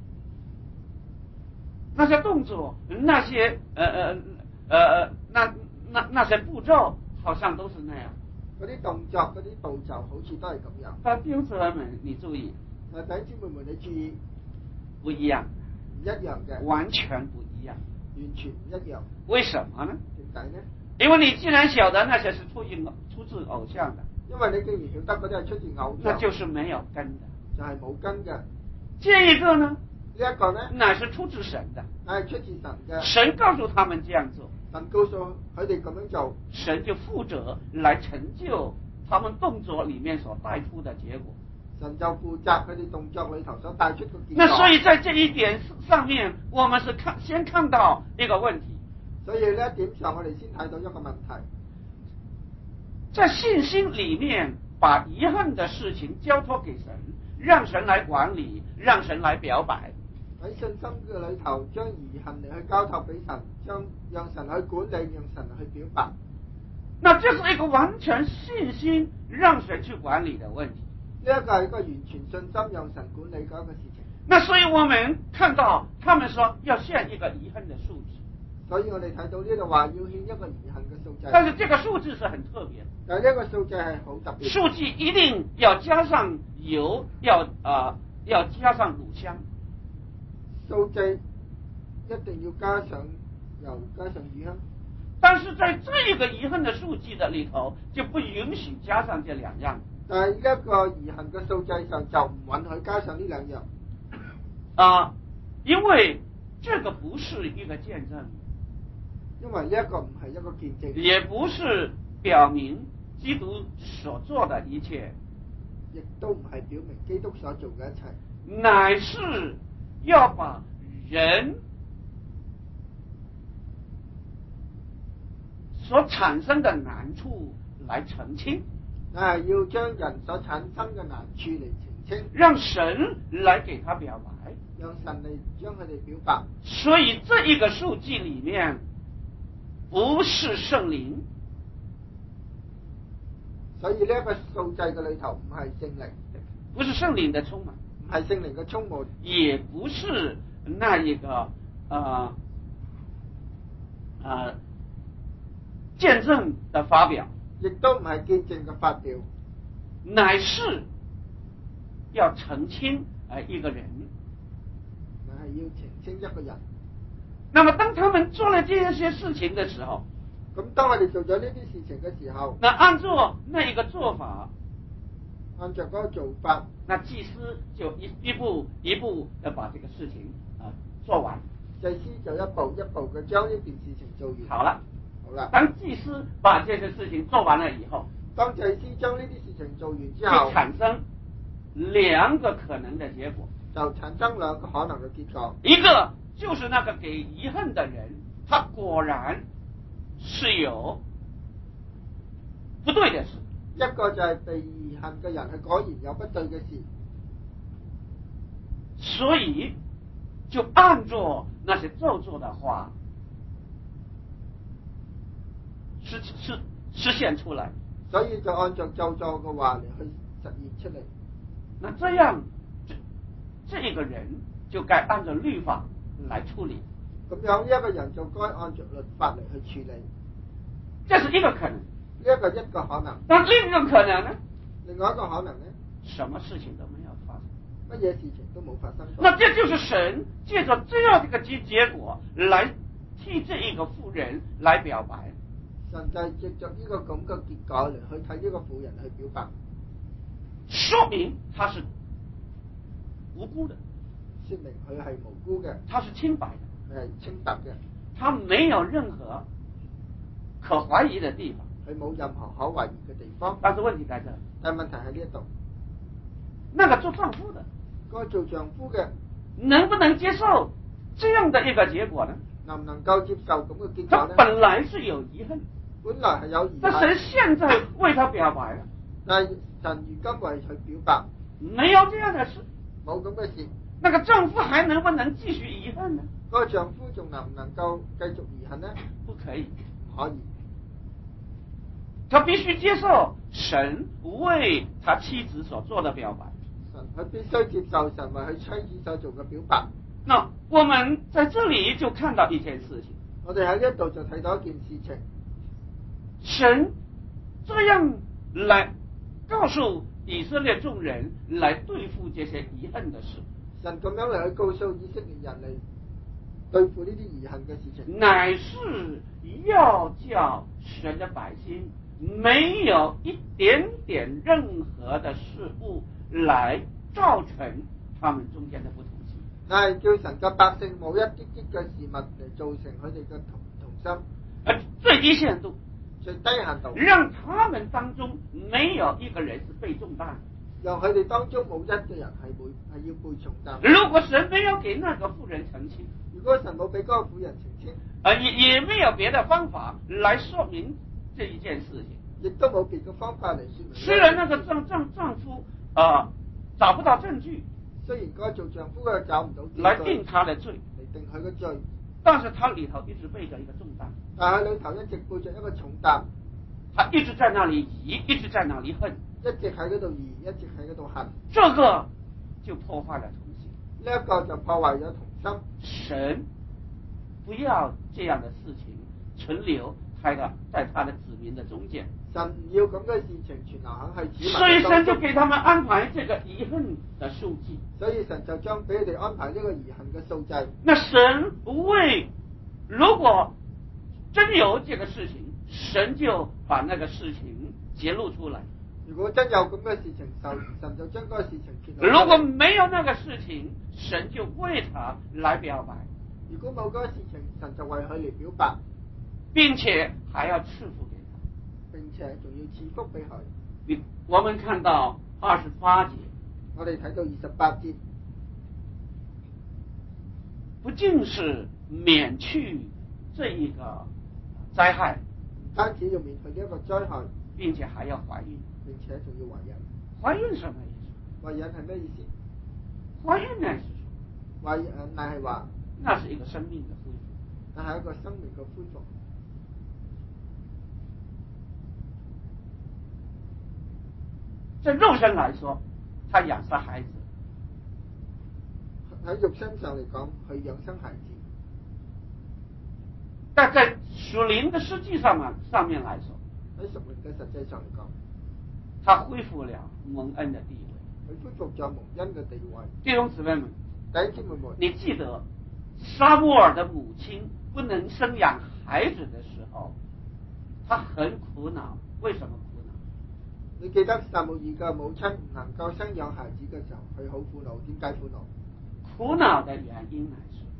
那些動作，那些那些步驟，好像都是那樣。 嗰啲動作、嗰啲步驟，好似都係咁樣。 但弟兄姊妹們，你注意， 弟兄姊妹們，你注意， 不一樣， 唔一樣嘅， 完全不一樣， 完全唔一樣。 為什麼呢？ 點解呢？ 因為你既然曉得那些是出自偶像的， 因為你既然曉得嗰啲係出自偶像， 那就是沒有根的， 就係冇根嘅。 這一個呢？ 呢一個呢？ 乃是出自神的， 係出自神嘅。 神告訴他們這樣做， 神告訴佢哋咁樣做， 神就負責來成就他們動作裡面所帶出的結果。 神就負責佢哋動作裏頭所帶出嘅結果。 那所以在這一點上面，我們是先看到一個問題。 所以呢一點上，我哋先睇到一個問題， 在信心裡面，把遺憾的事情交託給神，讓神來管理，讓神來表白。 喺信心嘅裏頭，將遺憾嚟去交託俾神，讓神去管理，讓神去表白。 那這是一個完全信心讓神去管理的問題。 呢一個係一個完全信心讓神管理嘅一個事情。 那所以我們看到他們說要獻一個遺憾的數字。 所以我哋睇到呢度話要獻一個遺憾嘅數字。 但是這個數字是很特別的。 但係呢個數字係好特別。 數字一定要加上油，要加上乳香。 數字一定要加上油，加上乳香。 但是在這一個遺憾的數字的裡頭，就不允許加上這兩樣。 但係呢一個遺憾嘅數字上就唔允許加上呢兩樣。 因為這個不是一個見證。 因為呢一個唔係一個見證， 也不是表明基督所做的一切， 亦都唔係表明基督所做嘅一切， 乃是要把人所產生的難處來澄清， 係要將人所產生嘅難處嚟澄清， 讓神來給他表白， 讓神嚟將佢哋表白。 所以這一個數據裡面不是聖靈， 所以呢一個數字嘅裏頭唔係聖靈， 不是聖靈的充滿， 唔係聖靈嘅充滿， 也不是那一個見證的發表， 亦都唔係見證嘅發表， 乃是要澄清一個人， 乃係要澄清一個人。 那麼當他們做了這些事情的時候， 咁當我哋做咗呢啲事情嘅時候， 那按照那一個做法， 按照嗰個做法， 那祭司就一步一步地把這個事情做完。 祭司就一步一步嘅將呢件事情做完。 好了， 好啦， 当祭司把这些事情做完了以后， 當祭司將呢啲事情做完之就後， 产生两个可能的结果， 就產生兩個可能嘅結果。 一个就是那个给遗恨的人，他果然是有不对的事， 一個就係被遺恨嘅人，係果然有不對嘅事， 所以就按着那些咒詛的话实现出来。 所以就按照咒詛嘅話嚟去實現出嚟。 那这样这一个人就该按照律法来處理， 咁樣呢一個人就該按照律法嚟去處理。 这是一个可能。 呢一個可能。 那另一个可能呢？ 另外一個可能呢？ 什么事情都没有发生， 乜嘢事情都冇發生過。 那这就是神借着这样的一个结果来替这一个婦人来表白。 神就係藉着呢個咁嘅結果嚟去睇呢個婦人去表白， 說明他是無辜的， 說明佢係無辜嘅， 他是清白的， 係清白嘅， 他沒有任何可懷疑的地方， 佢冇任何可懷疑嘅地方。 但是問題在這， 但問題喺呢一度， 那個做丈夫的， 嗰個做丈夫嘅能不能接受這樣的一個結果呢？ 能唔能夠接受咁嘅結他果呢？ 本來是有遺恨， 本來係有遺但憾， 神現在為他表白了， 但係神如今為佢表白， 沒有這樣的事， 冇咁嘅事， 那個丈夫還能不能繼續遺恨呢？ 嗰個丈夫仲能唔能夠繼續遺恨呢？ 不可以， 唔可以， 他必須接受神為他妻子所做的表白。 神佢必須接受神為佢妻子所做嘅表白。 那我們在這裡就看到一件事情， 我哋喺呢一度就睇到一件事情， 神這樣來告訴以色列眾人來對付這些遺恨的事， 神咁樣嚟去告訴以色列人嚟對付呢啲遺憾嘅事情， 乃是要叫神的百姓沒有一點點任何的事物來造成他們中間的不同心。 但係叫神嘅百姓冇一啲啲嘅事物嚟造成佢哋嘅同心， 最低限度， 最低限度， 讓他們當中沒有一個人是背重擔。 讓佢哋當中冇一個人係要背重擔。 如果神沒有給那個婦人澄清， 如果神冇俾嗰個婦人澄清， 也沒有別的方法來說明這一件事情， 亦都冇別嘅方法嚟說明。 雖然那個丈夫找不到證據， 雖然嗰個做丈夫嘅找唔到證據來定他的罪， 嚟定佢嘅罪， 但是他裏頭一直背着一個重擔， 但係佢裏頭一直背着一個重擔， 他一直在那裡疑，一直在那裡恨， 一直喺嗰度疑，一直喺嗰度恨， 這個就破壞了同心。 呢一個就破壞咗同心。 神不要這樣的事情存留在他的子民的中間， 神唔要咁嘅事情存留喺子民所以神就當中， 給他們安排這個遺恨的數記。 所以神就將俾佢哋安排呢個遺憾嘅數制。 那神如果真有這個事情，神就把那個事情揭露出來。 如果真有咁嘅事情，神就將嗰個事情揭露出嚟。 如果沒有那個事情，神就為他來表白。 如果冇嗰個事情，神就為佢嚟表白， 並且還要賜福給他， 並且仲要賜福俾佢。 我們看到28節， 我哋睇到28節， 不僅是免去這一個災害， 唔單止要免去呢一個災害， 並且還要懷孕， 並且仲要懷孕。 懷孕什麼意思？ 懷孕係咩意思？ 懷孕乃是懷孕乃係話， 那是一個生命的恢復， 那係一個生命嘅恢復。 在肉身來說，他養生孩子； 喺肉身上嚟講，去養生孩子。 但在屬靈的實際上面來說， 喺屬靈嘅實際上嚟講， 他恢復了蒙恩的地位。 佢恢復咗蒙恩嘅地位。 弟兄姊妹們， 弟兄姊妹們， 你記得撒母耳的母親不能生養孩子的時候，他很苦惱。為什麼苦惱？ 你記得撒母耳嘅母親唔能夠生養孩子嘅時候，佢好苦惱。點解苦惱？ 苦惱的原因乃是，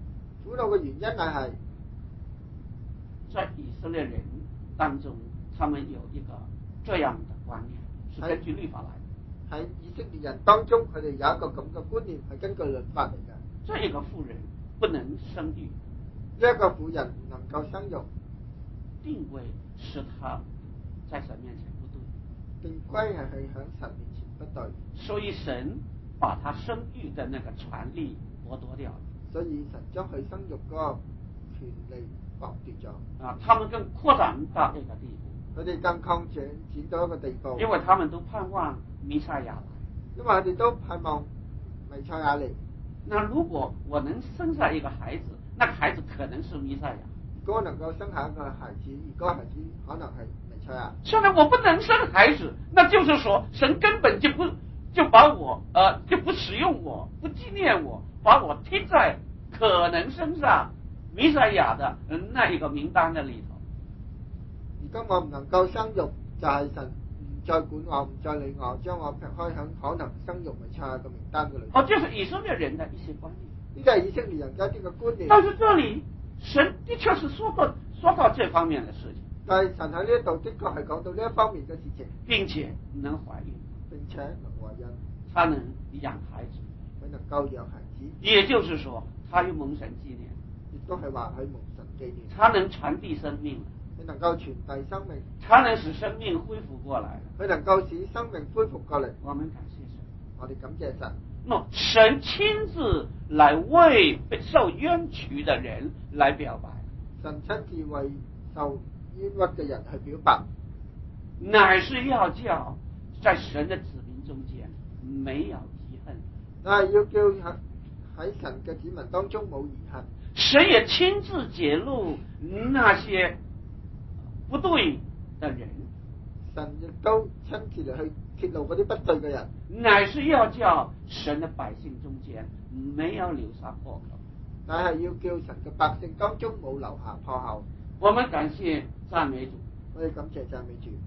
苦惱嘅原因係在以色列人當中，他們有一個這樣的觀念，是根據律法來的。 喺以色列人當中，佢哋有一個咁嘅觀念係根據律法嚟嘅。 這一個婦人不能生育， 呢一個婦人唔能夠生育， 定規是他在神面前不對， 定規係喺神面前不對， 所以神把他生育的那個權利剝奪掉了。 所以神將佢生育嗰個權利剝奪咗。 啊，他們更擴展到一個地步， 佢哋更擴展到一個地步， 因為他們都盼望彌賽亞來。 因為佢哋都盼望彌賽亞嚟。 那如果我能生下一個孩子，那個孩子可能是彌賽亞。 如果我能夠生下一個孩子，如果孩子可能係彌賽亞。 雖然我不能生孩子，那就是說神根本就把我就不使用我，不紀念我，把我踢在可能生上彌賽亞的那一個名單的裏頭。 如果我唔能夠生育，就係神唔再管我，唔再理我，將我劈開響可能生育彌賽亞嘅名單嘅裏頭。 就是以色列人的一些觀念。 呢個係以色列人嘅一啲嘅觀念。 但是這裏神的確是說到這方面的事情。 但係神喺呢一度的確係講到呢一方面嘅事情， 並且能懷孕， 並且能懷孕， 他能養孩子， 佢能夠養孩子， 也就是說，他有蒙神紀念， 亦都係話佢蒙神紀念， 他能傳遞生命， 佢能夠傳遞生命， 他能使生命恢復過來， 佢能夠使生命恢復過嚟。 我們感謝神， 我哋感謝神。 神親自來為受冤屈的人來表白， 神親自為受冤屈嘅人去表白， 乃是要叫在神的子民中間沒有遺恨， 但係要叫喺神嘅子民當中冇遺憾。 神也親自揭露那些不對的人， 神亦都親自嚟去揭露嗰啲不對嘅人， 乃是要叫神的百姓中間沒有留下破口， 但係要叫神嘅百姓當中冇留下破口。 我們感謝讚美主， 我哋感謝讚美主。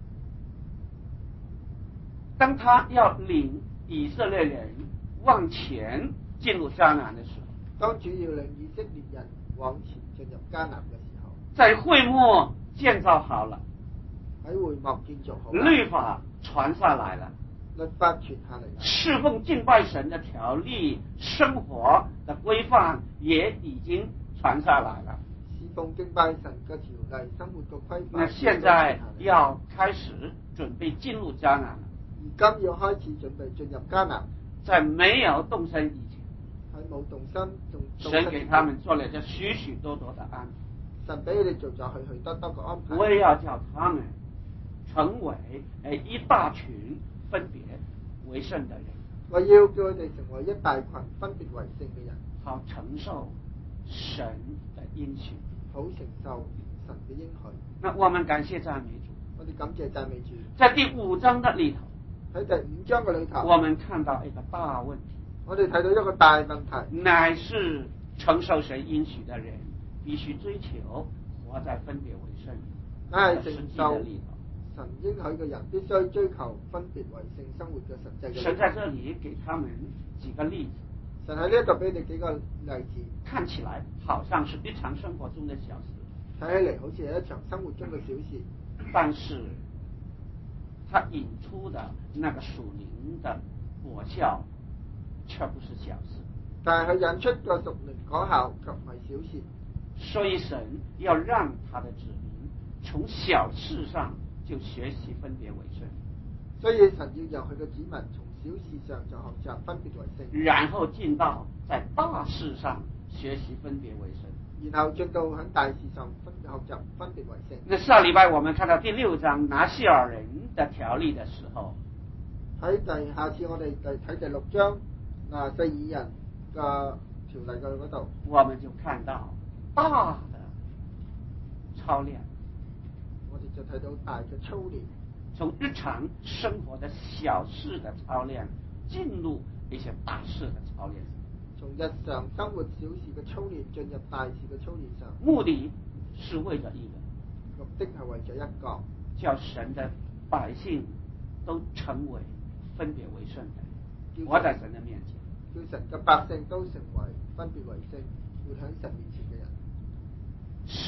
當他要領以色列人往前進入迦南的時候， 當主要令以色列人往前進入迦南嘅時候， 在會幕建造好了， 喺會幕建造好了， 律法傳下來了， 律法傳下嚟啦， 侍奉敬拜神的條例、生活的規範也已經傳下來了。 侍奉敬拜神嘅條例、生活嘅規範。 那現在要開始準備進入迦南了。 而今要開始準備進入迦南， 在沒有動身以前， 喺冇動身神給他們做了這許許多多的安排。 神俾佢哋做咗許許多多嘅安排。 我也要叫他們成為一大群分別為聖的人。 我要叫佢哋成為一大群分別為聖嘅人， 好承受神的應許， 好承受神嘅應許。 那我們感謝讚美主。 我哋感謝讚美主。 在第5章的裏頭， 喺第5章嘅裏頭， 我們看到一個大問題。 我哋睇到一個大問題， 乃是承受神應許的人必須追求活在分別為聖。 但係承受的裏頭， 神應許嘅人必須追求分別為聖生活嘅實際嘅。 神在這裏給他們幾個例子。 神喺呢一度俾你幾個例子， 看起來好像是日常生活中的小事， 睇起嚟好似係一場生活中嘅小事， 但是它引出的那個屬靈的果效卻不是小事。 但係佢引出嘅屬靈果效卻唔係小事。 所以神要讓他的子民從小事上就學習分別為聖， 所以神要讓佢嘅子民從小事上就學習分別為聖， 然後進到在大事上學習分別為聖， 然後進到喺大事上學習分別為聖。 那上禮拜我們看到第6章拿細耳人的條例的時候， 下次我哋睇第6章拿細耳人嘅條例嘅嗰度， 我們就看到大的操練， 我哋就睇到大嘅操練， 從日常生活的小事的操練進入一些大事的操練， 從日常生活小事嘅操練進入大事嘅操練上， 目的是為咗一個， 目的係為咗一個， 叫神的百姓都成為分別為聖的，活在神的面前， 叫神嘅百姓都成為分別為聖，活喺神面前嘅人。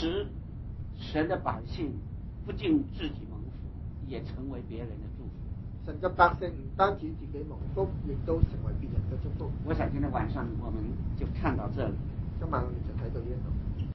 实神的百姓不仅自己蒙福，也成為別人的祝福。 神嘅百姓唔單止自己蒙福，亦都成為別人嘅祝福。 我想今天晚上我們就看到這裡。 今晚我哋就睇到呢一度。